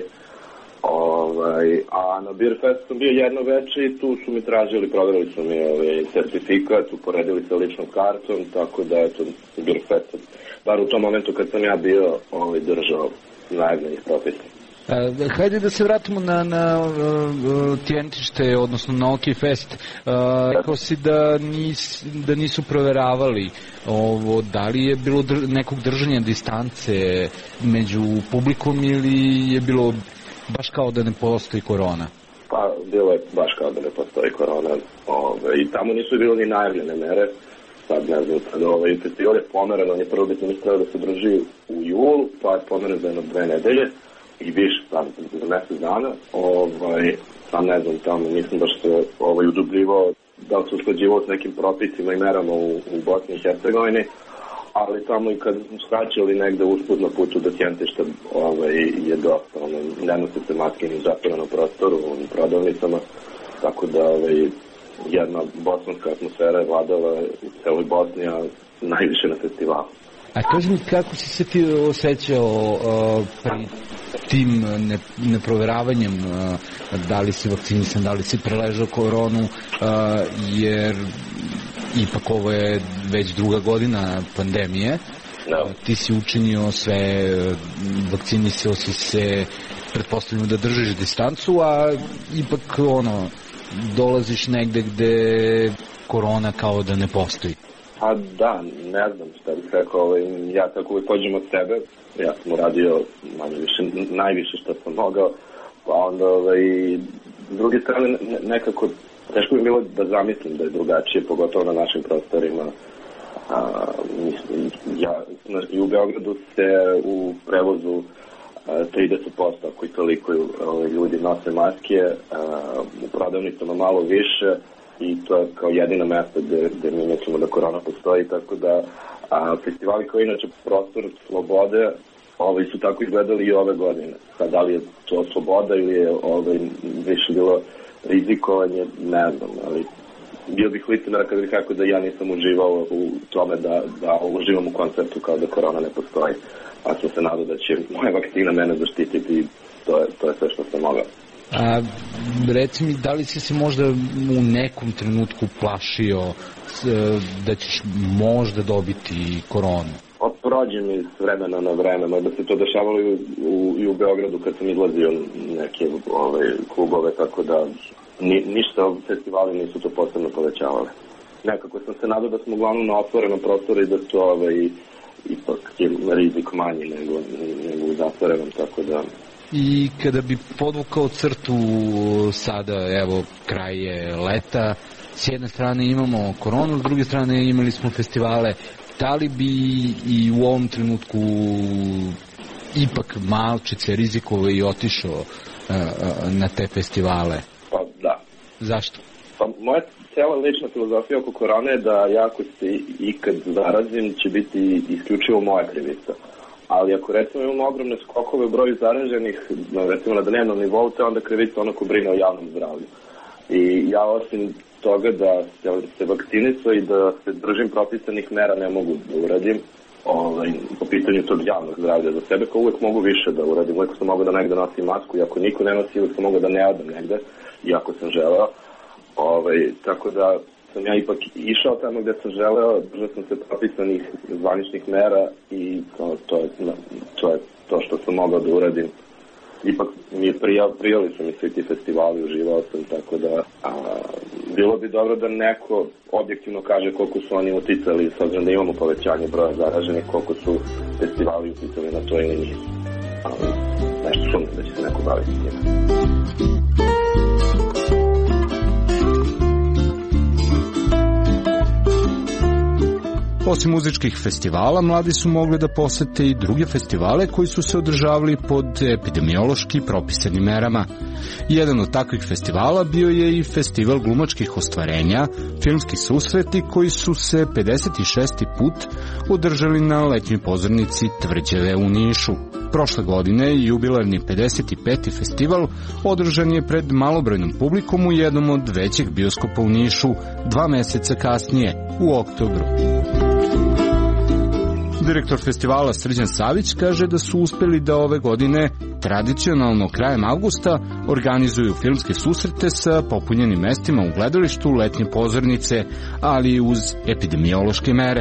A na Beerfest sam bio jedno veče i tu su mi tražili, provjerili su mi certifikat, uporedili sa ličnom kartom, tako da je to Beerfest, bar u tom momentu kad sam ja bio držao najavljenih propisa. Hajde da se vratimo na Tijentište, odnosno na OK Fest. Rekao si da nisu proveravali ovo, da li je bilo nekog držanja distance među publikom ili je bilo baš kao da ne postoji korona? Pa bilo je baš kao da ne postoji korona. I tamo nisu bilo ni najavljene mere. Sad ne znam, festival je pomeren, on je prvo biti mislio da se drži u julu, pa je pomeren za jedno 2 nedelje i više, sad za mesec dana. Sam ne znam, tamo nisam baš se udubljivao da li se usklađivao s nekim propisima i merama u Bosni i Hercegovini, ali tamo i kad smo skraćali negde usput na putu do Tjentišta je dosta, ne nose se maske ni u zatvorenom prostoru, u prodavnicama, tako da jedna bosanska atmosfera je vladala u celoj Bosni, a najviše na festivalu. A kaži mi, kako si se ti osjećao pri tim neproveravanjem, da li si vakcinisan, da li si preležao koronu, jer ipak ovo je već 2. godina pandemije, ti si učinio sve, vakcinisao si se, pretpostavljamo da držiš distancu, a ipak dolaziš negde gde korona kao da ne postoji. A da, ne znam šta bih rekao, ja tako uvijek pođem od sebe, ja sam uradio najviše što sam mogao, pa onda s druge strane nekako teško bi bilo da zamislim da je drugačije, pogotovo na našim prostorima. I u Beogradu se u prevozu 30%, ako i toliko ljudi nose maske, u prodavnicama malo više, i to je kao jedina mesta gde mi nećemo da korona postoji, tako da festivali koji inače prostor slobode su tako izgledali i ove godine. Sad, da li je to sloboda ili je više bilo rizikovanje, ne znam, ali bio bih licemer kada bih rekao da ja nisam uživao u tome da uživam u konceptu kao da korona ne postoji, a sam se nadao da će moja vakcina mene zaštititi i to je sve što sam mogao. A reci mi, da li si se možda u nekom trenutku plašio da ćeš možda dobiti koronu? Prođe mi s vremena na vreme, da se to dešavalo i u Beogradu kad sam izlazio neke klubove, tako da ništa festivali nisu to posebno povećavali. Nekako sam se nadao da smo uglavnom na otvorenom prostoru i da to ipak je rizik manji nego u zatvorenom, tako da... I kada bi podvukao crtu sada, evo, kraj je leta, s jedne strane imamo koronu, s druge strane imali smo festivale, da li bi i u ovom trenutku ipak malčice rizikovao i otišao na te festivale? Pa da. Zašto? Pa moja cijela lična filozofija oko korone je da ja ako se ikad zarazim će biti isključivo moja krivica. Ali ako recimo imamo ogromne skokove u broju zaraženih, recimo na dnevnom nivou, to je onda krivica ono ko brine o javnom zdravlju. I ja osim toga da se vakcinisao i da se držim propisanih mera ne mogu da uradim po pitanju tog javnog zdravlja za sebe, kao uvek mogu više da uradim. Uvek sam mogao da negde nosim masku i ako niko ne nosi, uvek sam mogao da ne odem negde, iako sam želeo. Tako da sam ja ipak išao tamo gde sam želeo, držao sam se propisanih zvaničnih mera i to je to što sam mogao da uradim. Ipak mi je prijali su mi svi ti festivali, uživao sam, tako da bilo bi dobro da neko objektivno kaže koliko su oni uticali, s obzirom da imamo povećanje broja zaraženih, koliko su festivali uticali na to ili nisu. Ali nešto sumnjam da će se neko baviti s tim. Osim muzičkih festivala, mladi su mogli da posete i druge festivale koji su se održavali pod epidemiološki propisanim merama. Jedan od takvih festivala bio je i festival glumačkih ostvarenja, filmski susreti koji su se 56. put održali na letnjoj pozornici Tvrđave u Nišu. Prošle godine jubilarni 55. festival održan je pred malobrojnom publikom u jednom od većih bioskopa u Nišu 2 meseca kasnije, u oktobru. Direktor festivala Srđan Savić kaže da su uspeli da ove godine tradicionalno krajem avgusta organizuju filmske susrete sa popunjenim mestima u gledalištu letnje pozornice, ali i uz epidemiološke mere.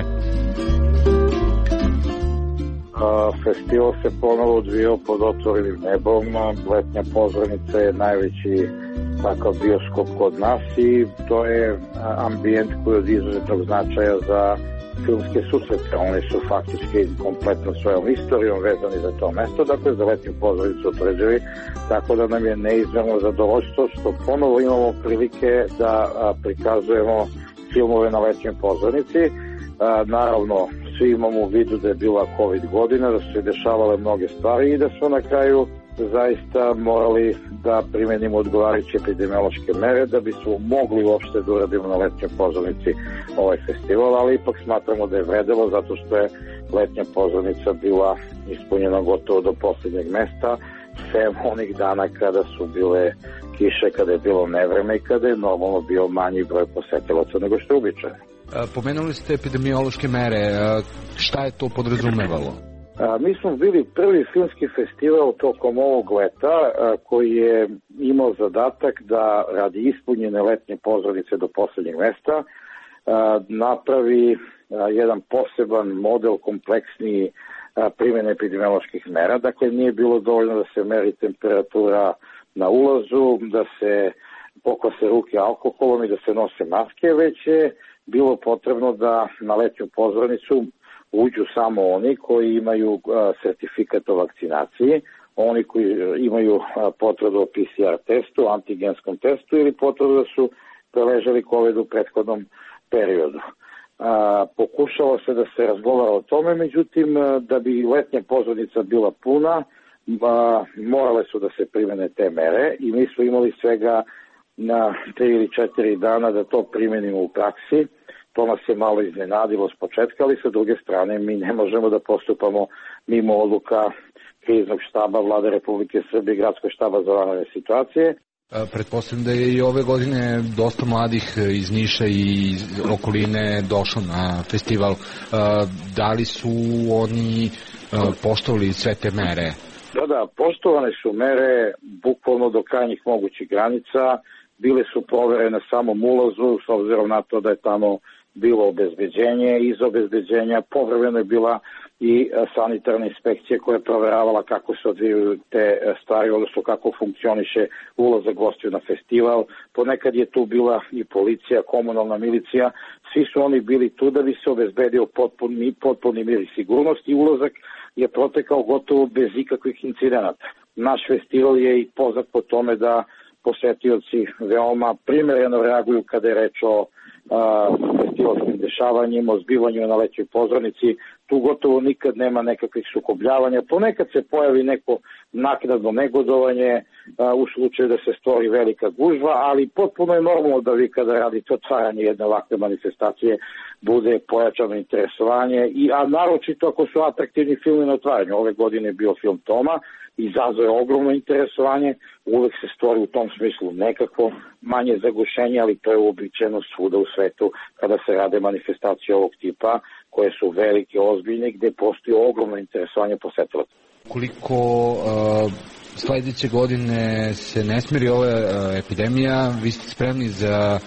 Festival se ponovo odvijao pod otvorenim nebom, letnja pozornica je najveći takav bioskop kod nas i to je ambijent koji je od izuzetnog značaja za filmske susrete. Oni su faktički kompletno svojom istorijom vezani za to mesto, dakle za letnju pozornicu utvrđili, tako da nam je neizmjerno zadovoljstvo što ponovo imamo prilike da prikazujemo filmove na letnjoj pozornici. Naravno, svi imamo u vidu da je bila COVID godina, da su se dešavale mnoge stvari i da smo na kraju zaista morali da primenimo odgovarajuće epidemiološke mere da bismo mogli uopšte da uradimo na letnjoj pozornici ovaj festival, ali ipak smatramo da je vredelo zato što je letnja pozornica bila ispunjena gotovo do poslednjeg mesta, sem onih dana kada su bile kiše, kada je bilo nevreme i kada je normalno bio manji broj posetilaca nego što je uobičajeno. Pomenuli ste epidemiološke mere, šta je to podrazumevalo? Mi smo bili prvi filmski festival tokom ovog leta koji je imao zadatak da radi ispunjene letnje pozornice do poslednjeg mesta napravi jedan poseban model kompleksniji primjene epidemioloških mera. Dakle, nije bilo dovoljno da se meri temperatura na ulazu, da se pokose ruke alkoholom i da se nose maske, već je bilo potrebno da na letnju pozornicu uđu samo oni koji imaju sertifikat o vakcinaciji, oni koji imaju potvrdu o PCR testu, antigenskom testu ili potvrdu da su preležali COVID u prethodnom periodu. Pokušalo se da se razgovara o tome, međutim, da bi letnja pozornica bila puna, morale su da se primene te mere i mi smo imali svega na 3 ili 4 dana da to primenimo u praksi. To nas je malo iznenadilo s početka, ali sa druge strane mi ne možemo da postupamo mimo odluka kriznog štaba Vlade Republike Srbije i Gradskog štaba za vanredne situacije. Pretpostavljam da je i ove godine dosta mladih iz Niša i iz okoline došlo na festival. Da li su oni poštovali sve te mere? Da, poštovane su mere bukvalno do krajnjih mogućih granica. Bile su provere na samom ulazu, s obzirom na to da je tamo bilo obezbeđenje. Iz obezbeđenja povremeno je bila i sanitarna inspekcija koja je proveravala kako se odvijaju te stvari, odnosno kako funkcioniše ulazak gostiju na festival. Ponekad je tu bila i policija, komunalna milicija. Svi su oni bili tu da bi se obezbedio potpuni mir i sigurnost i ulazak je protekao gotovo bez ikakvih incidenata. Naš festival je i poznat po tome da posetioci veoma primereno reaguju kada je reč o festivalskim dešavanjima, o zbivanju na letnjoj pozornici. Tu gotovo nikad nema nekakvih sukobljavanja. Ponekad se pojavi neko naknadno negodovanje u slučaju da se stvori velika gužva, ali potpuno je normalno da vi kada radite otvaranje jedne ovakve manifestacije bude pojačano interesovanje, a naročito ako su atraktivni filmi na otvaranju. Ove godine je bio film Toma, izazvao je ogromno interesovanje, uvek se stvori u tom smislu nekakvo manje zagušenje, ali to je uobičajeno svuda u svetu kada se rade manifestacije ovog tipa, koje su velike, ozbiljne, gde postoji ogromno interesovanje posetilaca. Koliko sledeće godine se ne smiri ova epidemija, vi ste spremni za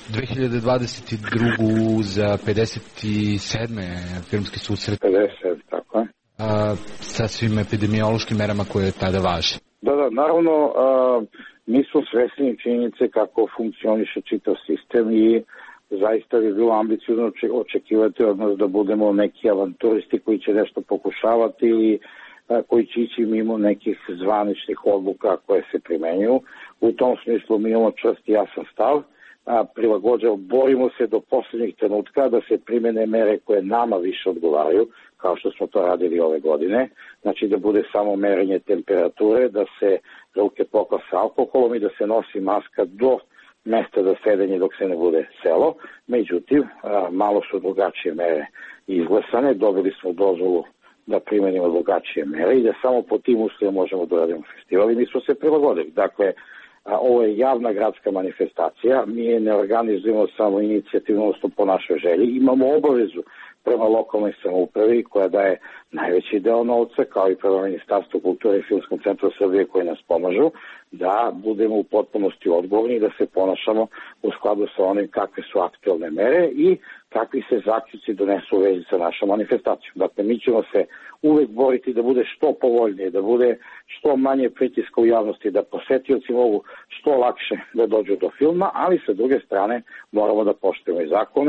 2022. za 57. filmski susret? 50, tako je. Sa svim epidemiološkim merama koje tada važe. Da, naravno, mi smo svesni činjenice kako funkcioniše čitav sistem i zaista bi bilo ambiciozno očekivati od nas da budemo neki avanturisti koji će nešto pokušavati ili koji će ići mimo nekih zvaničnih odluka koje se primenjuju. U tom smislu mi imamo čvrst i jasan stav, borimo se do poslednjeg trenutka da se primene mere koje nama više odgovaraju, kao što smo to radili ove godine, znači da bude samo merenje temperature, da se ruke pokose alkoholom i da se nosi maska do mesta za sedenje dok se ne bude selo. Međutim, malo su drugačije mere izglasane, dobili smo dozvolu da primenimo drugačije mere i da samo po tim uslovima možemo da radimo festival i mi smo se prilagodili. Dakle, ovo je javna gradska manifestacija, mi je ne organizujemo samo inicijativno, odnosno po našoj želji, imamo obavezu prema lokalnoj samoupravi koja daje najveći deo novca, kao i prema Ministarstvu kulture i Filmskom centru Srbije koji nas pomažu, da budemo u potpunosti odgovorni i da se ponašamo u skladu sa onim kakve su aktualne mere i kakvi se zaključci donesu u vezi sa našom manifestacijom. Dakle, mi ćemo se uvek boriti da bude što povoljnije, da bude što manje pritiska u javnosti, da posetioci mogu što lakše da dođu do filma, ali sa druge strane moramo da poštujemo i zakone,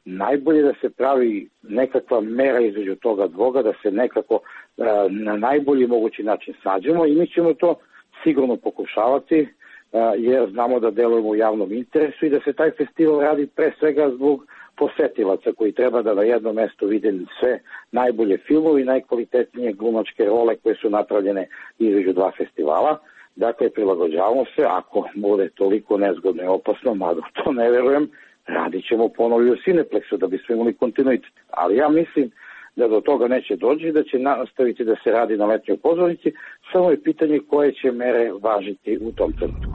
najbolje da se pravi nekakva mera između toga dvoga, da se nekako na najbolji mogući način snađemo i mi ćemo to sigurno pokušavati, jer znamo da delujemo u javnom interesu i da se taj festival radi pre svega zbog posetilaca koji treba da na jednom mestu vide sve najbolje filmove i najkvalitetnije glumačke role koje su napravljene između dva festivala. Dakle, prilagođavamo se, ako bude toliko nezgodno i opasno, mada to ne verujem, radit ćemo ponovo u Cineplexu da bismo imali kontinuitet. Ali ja mislim da do toga neće doći, da će nastaviti da se radi na letnjoj pozornici, samo je pitanje koje će mere važiti u tom trenutku.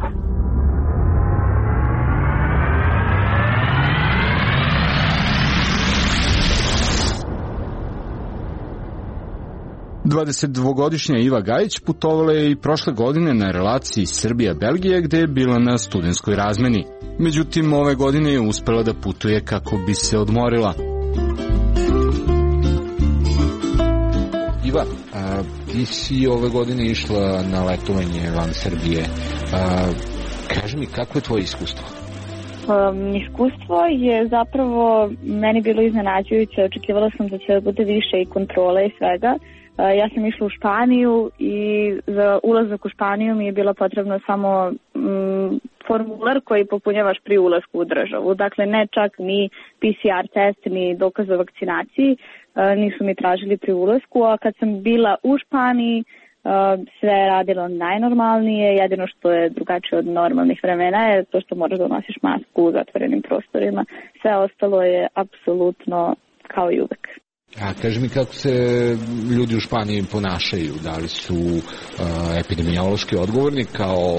Dvadesetdvogodišnja Iva Gajić putovala je i prošle godine na relaciji Srbija-Belgija gde je bila na studentskoj razmeni. Međutim, ove godine je uspela da putuje kako bi se odmorila. Iva, ti si ove godine išla na letovanje van Srbije. Kaži mi, kako je tvoje iskustvo? Iskustvo je zapravo meni bilo iznenađujuće. Očekivala sam da će bude više i kontrole i svega. Ja sam išla u Španiju i za ulazak u Španiju mi je bilo potrebno samo formular koji popunjavaš pri ulasku u državu. Dakle, ne čak ni PCR test, ni dokaz o vakcinaciji nisu mi tražili pri ulasku, a kad sam bila u Španiji sve je radilo najnormalnije, jedino što je drugačije od normalnih vremena je to što moraš da nosiš masku u zatvorenim prostorima. Sve ostalo je apsolutno kao i uvek. A kaži mi kako se ljudi u Španiji ponašaju, da li su epidemiološki odgovorni kao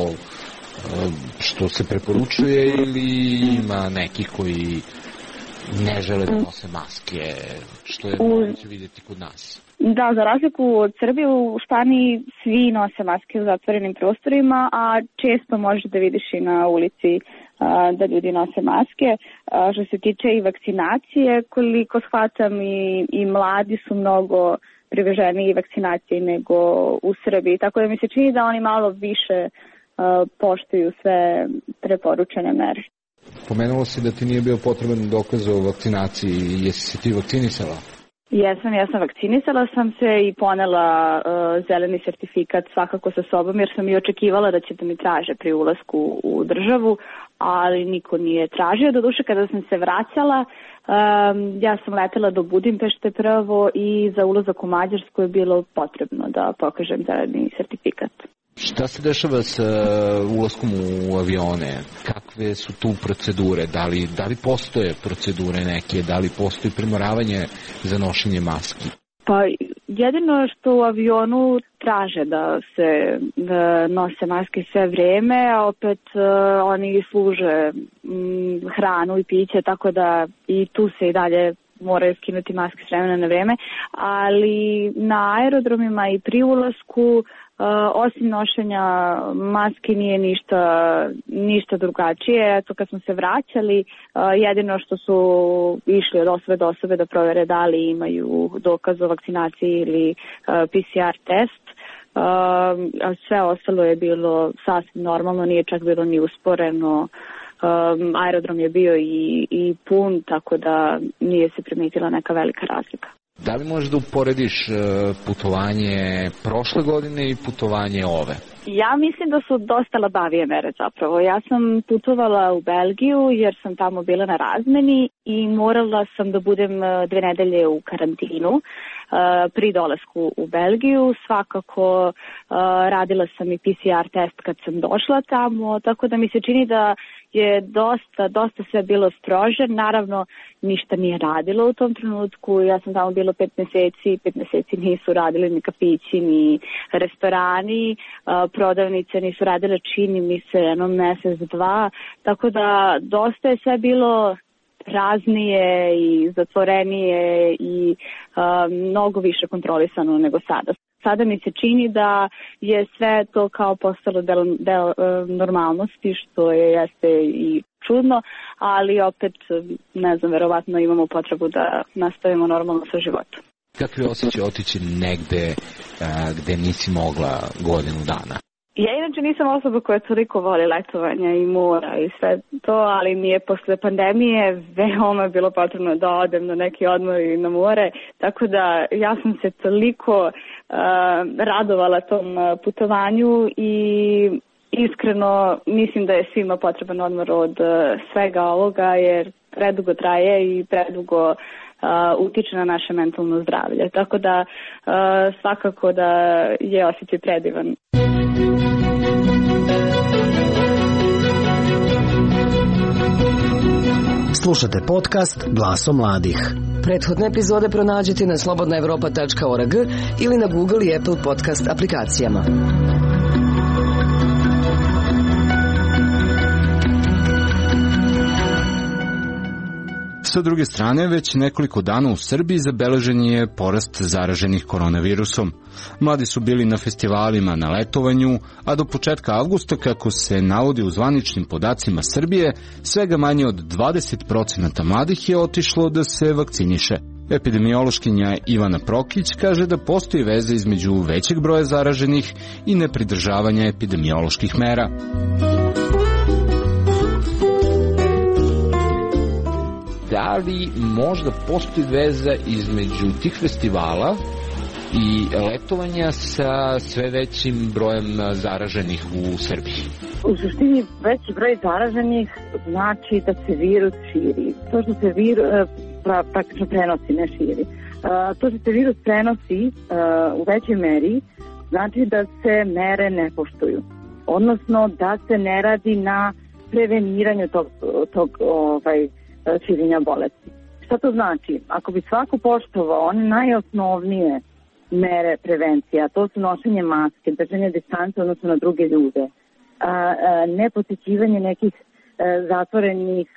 što se preporučuje ili ima neki koji ne žele da nose maske, što je moguće vidjeti kod nas? Da, za razliku od Srbije, u Španiji svi nose maske u zatvorenim prostorima, a često možeš da vidiš i na ulici da ljudi nose maske. Što se tiče i vakcinacije, koliko shvatam i mladi su mnogo priveženiji vakcinaciji nego u Srbiji, tako da mi se čini da oni malo više poštuju sve preporučene mere. Pomenulo si da ti nije bio potreban dokaz o vakcinaciji, jesi se ti vakcinisala? Jesam vakcinisala sam se i ponela zeleni sertifikat svakako sa sobom jer sam i očekivala da će da mi traže pri ulasku u državu, ali niko nije tražio. Doduše kada sam se vraćala, ja sam letela do Budimpešte prvo i za ulazak u Mađarsku je bilo potrebno da pokažem zeleni sertifikat. Šta se dešava sa ulaskom u avione? Kakve su tu procedure? Da li postoje procedure neke? Da li postoji primoravanje za nošenje maski? Pa jedino što u avionu traže da nose maske sve vreme, a opet oni služe hranu i piće, tako da i tu se i dalje moraju skinuti maske s vremena na vreme, ali na aerodromima i pri ulasku osim nošenja maski nije ništa drugačije. Eto, kad smo se vraćali, jedino što su išli od osobe do osobe da provere da li imaju dokaz o vakcinaciji ili PCR test. A sve ostalo je bilo sasvim normalno, nije čak bilo ni usporeno. Aerodrom je bio i pun, tako da nije se primetila neka velika razlika. Da li možeš da uporediš putovanje prošle godine i putovanje ove? Ja mislim da su dosta labavije mere zapravo. Ja sam putovala u Belgiju jer sam tamo bila na razmeni i morala sam da budem 2 nedelje u karantinu pri dolasku u Belgiju. Svakako radila sam i PCR test kad sam došla tamo, tako da mi se čini da je dosta sve bilo strože. Naravno, ništa nije radilo u tom trenutku. Ja sam tamo bila 5 meseci. 5 meseci nisu radili ni kafići, ni restorani. Prodavnice nisu radile, čini mi se, mesec, 2. Tako da dosta je sve bilo praznije i zatvorenije i mnogo više kontrolisano nego sada. Sada mi se čini da je sve to kao postalo del normalnosti, što jeste i čudno, ali opet, ne znam, verovatno imamo potrebu da nastavimo normalno sa životom. Kakvi osjećaj otići negde gde nisi mogla godinu dana? Ja inače nisam osoba koja toliko voli letovanja i mora i sve to, ali mi je posle pandemije veoma bilo potrebno da odem na neki odmor i na more, tako da ja sam se toliko radovala tom putovanju i iskreno mislim da je svima potreban odmor od svega ovoga, jer predugo traje i predugo utiče na naše mentalno zdravlje. Tako da svakako da je osjećaj predivan. Slušate podcast Glaso mladih. Prethodne epizode pronađite na slobodnaevropa.org ili na Google i Apple podcast aplikacijama. Sa druge strane, već nekoliko dana u Srbiji zabeležen je porast zaraženih koronavirusom. Mladi su bili na festivalima, na letovanju, a do početka avgusta, kako se navodi u zvaničnim podacima Srbije, svega manje od 20% mladih je otišlo da se vakciniše. Epidemiološkinja Ivana Prokić kaže da postoji veza između većeg broja zaraženih i nepridržavanja epidemioloških mera. Da li možda postoji veza između tih festivala i letovanja sa sve većim brojem zaraženih u Srbiji? U suštini veći broj zaraženih znači da se virus širi. To što se virus praktično prenosi, ne širi. To što se virus prenosi u većoj meri znači da se mere ne poštuju. Odnosno da se ne radi na preveniranju tog širenja bolesti. Šta to znači? Ako bi svako poštovao one najosnovnije mere prevencije, a to su nošenje maske, držanje distance odnosno na druge ljude, neposjećivanje nekih zatvorenih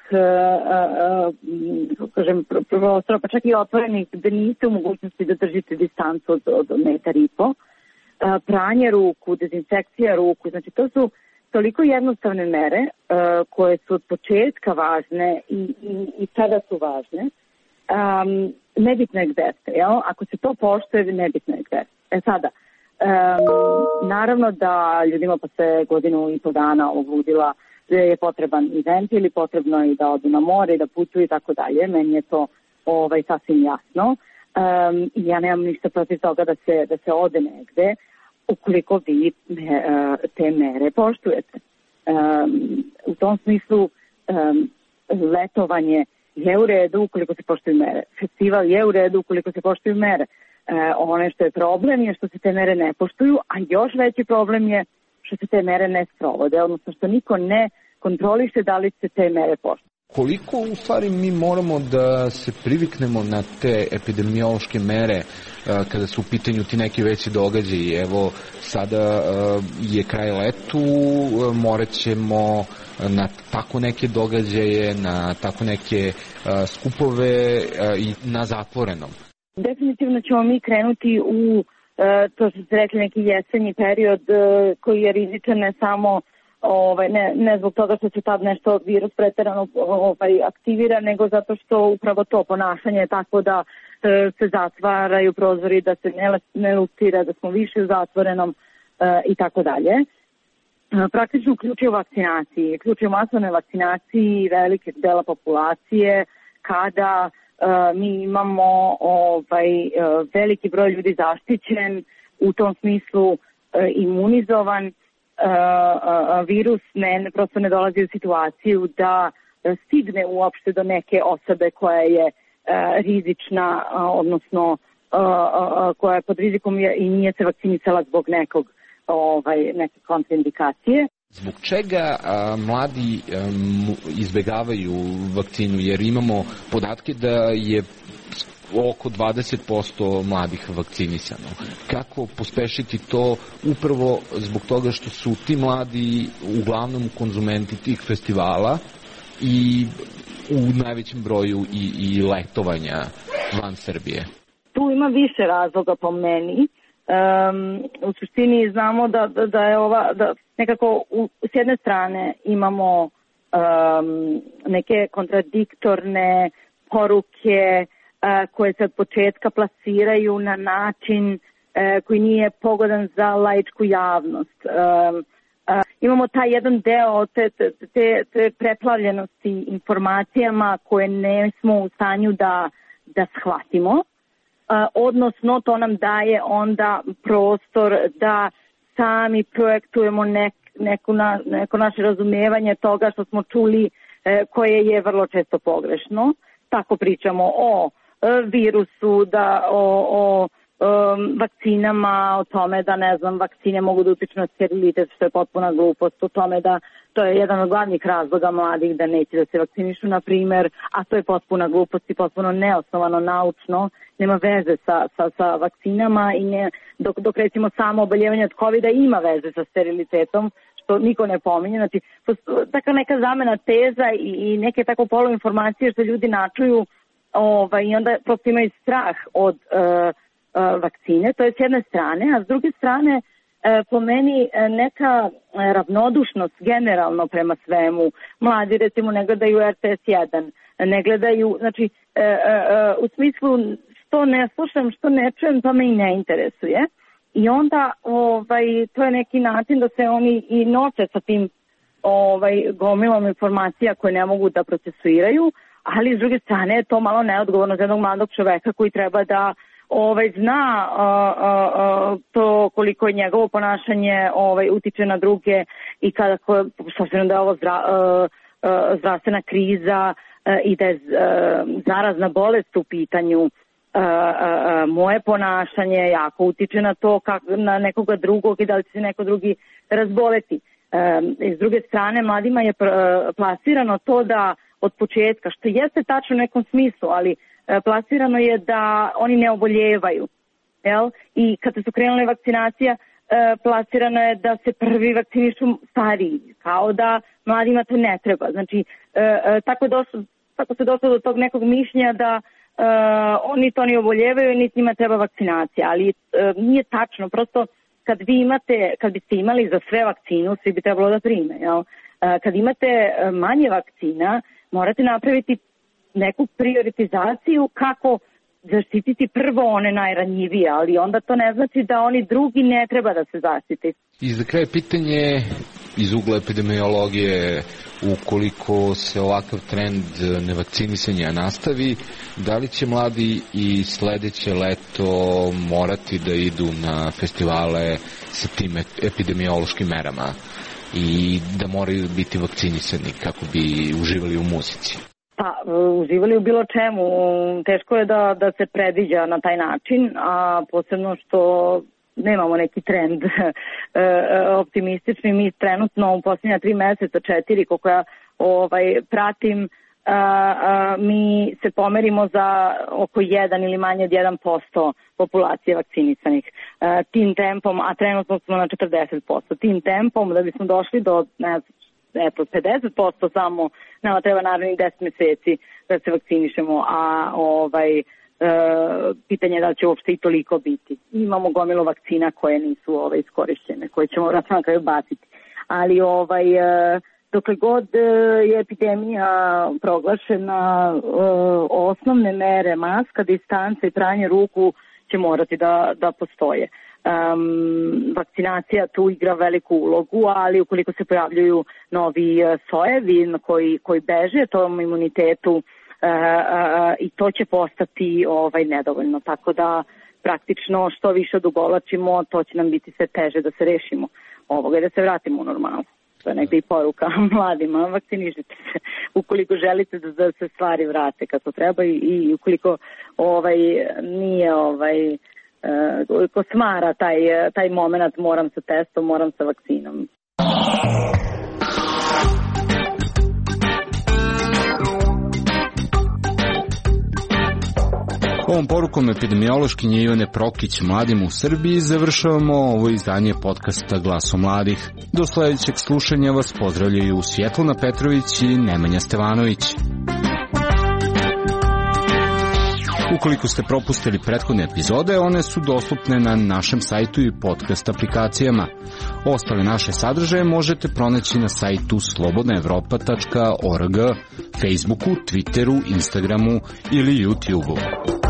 prostora, pa čak i otvorenih gde niste u mogućnosti da držite distancu od 1,5 metra, pranje ruku, dezinfekcija ruku, znači to su toliko jednostavne mere koje su od početka važne i sada su važne. Nebitno je gde ste, jel? Ako se to poštuje, nebitno je gde ste. Sada, naravno da ljudima posle 1,5 dana ovog ludila je potreban i ventil ili potrebno je da odu na more i da putuju i tako dalje. Meni je to sasvim jasno. Ja nemam ništa protiv toga da se ode negde ukoliko vi te mere poštujete. U tom smislu letovanje je u redu ukoliko se poštuju mere. Festival je u redu ukoliko se poštuju mere. Ono što je problem je što se te mere ne poštuju, a još veći problem je što se te mere ne sprovode, odnosno što niko ne kontroliše da li se te mere poštuju. Koliko u stvari mi moramo da se priviknemo na te epidemiološke mere kada su u pitanju ti neki veći događaji? Evo, sada je kraj letu, morat ćemo na tako neke događaje, na tako neke skupove i na zatvorenom. Definitivno ćemo mi krenuti u, to što ste rekli, neki jesenji period koji je rizičan ne samo ne zbog toga što se tad nešto virus preterano aktivira, nego zato što upravo to ponašanje je tako da se zatvaraju prozori, da se ne lustira, da smo više u zatvorenom i tako dalje. Praktično uključuje vakcinaciji, uključuje masovne vakcinaciji velike dela populacije kada mi imamo veliki broj ljudi zaštićen, u tom smislu imunizovan. Virus prosto ne dolazi u situaciju da stigne uopšte do neke osobe koja je rizična, odnosno koja je pod rizikom i nije se vakcinisala zbog neke kontraindikacije. Zbog čega mladi izbegavaju vakcinu? Jer imamo podatke da je oko 20% mladih vakcinisano. Kako pospešiti to upravo zbog toga što su ti mladi uglavnom konzumenti tih festivala i u najvećem broju i letovanja van Srbije? Tu ima više razloga po meni. U suštini znamo da je da nekako s jedne strane imamo neke kontradiktorne poruke koje se od početka plasiraju na način koji nije pogodan za laičku javnost. Imamo taj jedan deo te preplavljenosti informacijama koje ne smo u stanju da shvatimo, odnosno to nam daje onda prostor da sami projektujemo neko naše razumevanje toga što smo čuli, koje je vrlo često pogrešno. Tako pričamo o virusu, o vakcinama, o tome da, ne znam, vakcine mogu da utiču na sterilitet, što je potpuna glupost, o tome da to je jedan od glavnih razloga mladih da neće da se vakcinišu, na primer, a to je potpuna glupost i potpuno neosnovano naučno, nema veze sa vakcinama i dok recimo samo oboljevanje od COVID-a ima veze sa sterilitetom, što niko ne pominje. Znači, taka neka zamena teza i neke tako poluinformacije što ljudi načuju i onda prosto imaju strah od vakcine, to je s jedne strane, a s druge strane po meni neka ravnodušnost generalno prema svemu. Mladi recimo ne gledaju RTS 1, ne gledaju, znači u smislu što ne slušam, što ne čujem, to me i ne interesuje. I onda to je neki način da se oni i nose sa tim gomilom informacija koje ne mogu da procesuiraju, ali s druge strane je to malo neodgovorno za jednog mladog čoveka koji treba da zna to koliko je njegovo ponašanje utiče na druge i kada s obzirom da je ovo zdravstvena kriza i da je zarazna bolest u pitanju, moje ponašanje jako utiče na to na nekoga drugog i da li će se neko drugi razboleti. S druge strane, mladima je plasirano to da od početka, što jeste tačno u nekom smislu, ali plasirano je da oni ne oboljevaju. I kada su krenule vakcinacija, plasirano je da se prvi vakcinišu stariji, kao da mladima to ne treba. Znači, tako se došlo do tog nekog mišljenja da oni to ne oboljevaju, niti njima treba vakcinacija, ali nije tačno. Prosto kad biste imali za sve vakcinu, svi bi trebalo da prime. Kad imate manje vakcina, morate napraviti neku prioritizaciju kako zaštititi prvo one najranjivije, ali onda to ne znači da oni drugi ne treba da se zaštite. I za kraj pitanje iz ugla epidemiologije, ukoliko se ovakav trend nevakcinisanja nastavi, da li će mladi i sledeće leto morati da idu na festivale sa tim epidemiološkim merama i da moraju biti vakcinisani kako bi uživali u muzici? Pa, uživali u bilo čemu. Teško je da se predviđa na taj način, a posebno što nemamo neki trend optimistični. Mi trenutno u posljednja 3 meseca, 4, koliko ja pratim, mi se pomerimo za oko 1 ili manje od 1% populacije vakcinisanih. Tim tempom, a trenutno smo na 40%, tim tempom da bismo došli do 50% samo, nama treba naravno 10 meseci da se vakcinišemo, a pitanje je da će uopšte i toliko biti. Imamo gomilu vakcina koje nisu iskorišćene, koje ćemo vratno na kraju baciti. Ali dokle god je epidemija proglašena, osnovne mere, maska, distanca i pranje ruku će morati da postoje. Vakcinacija tu igra veliku ulogu, ali ukoliko se pojavljuju novi sojevi koji beže tom imunitetu, i to će postati nedovoljno. Tako da praktično što više odugovlačimo, to će nam biti sve teže da se rešimo ovoga i da se vratimo u normalu. To je negdje i poruka mladima, vakcinišite se ukoliko želite da se stvari vrate kako treba i ukoliko nije ko smara taj moment, moram sa testom, moram sa vakcinom. Ovom porukom epidemiološkinje Ivane Prokić mladima u Srbiji završavamo ovo izdanje podcasta Glaso mladih. Do sledećeg slušanja vas pozdravljaju Svjetlana Petrović i Nemanja Stevanović. Ukoliko ste propustili prethodne epizode, one su dostupne na našem sajtu i podcast aplikacijama. Ostale naše sadržaje možete pronaći na sajtu slobodnaevropa.org, Facebooku, Twitteru, Instagramu ili YouTubeu.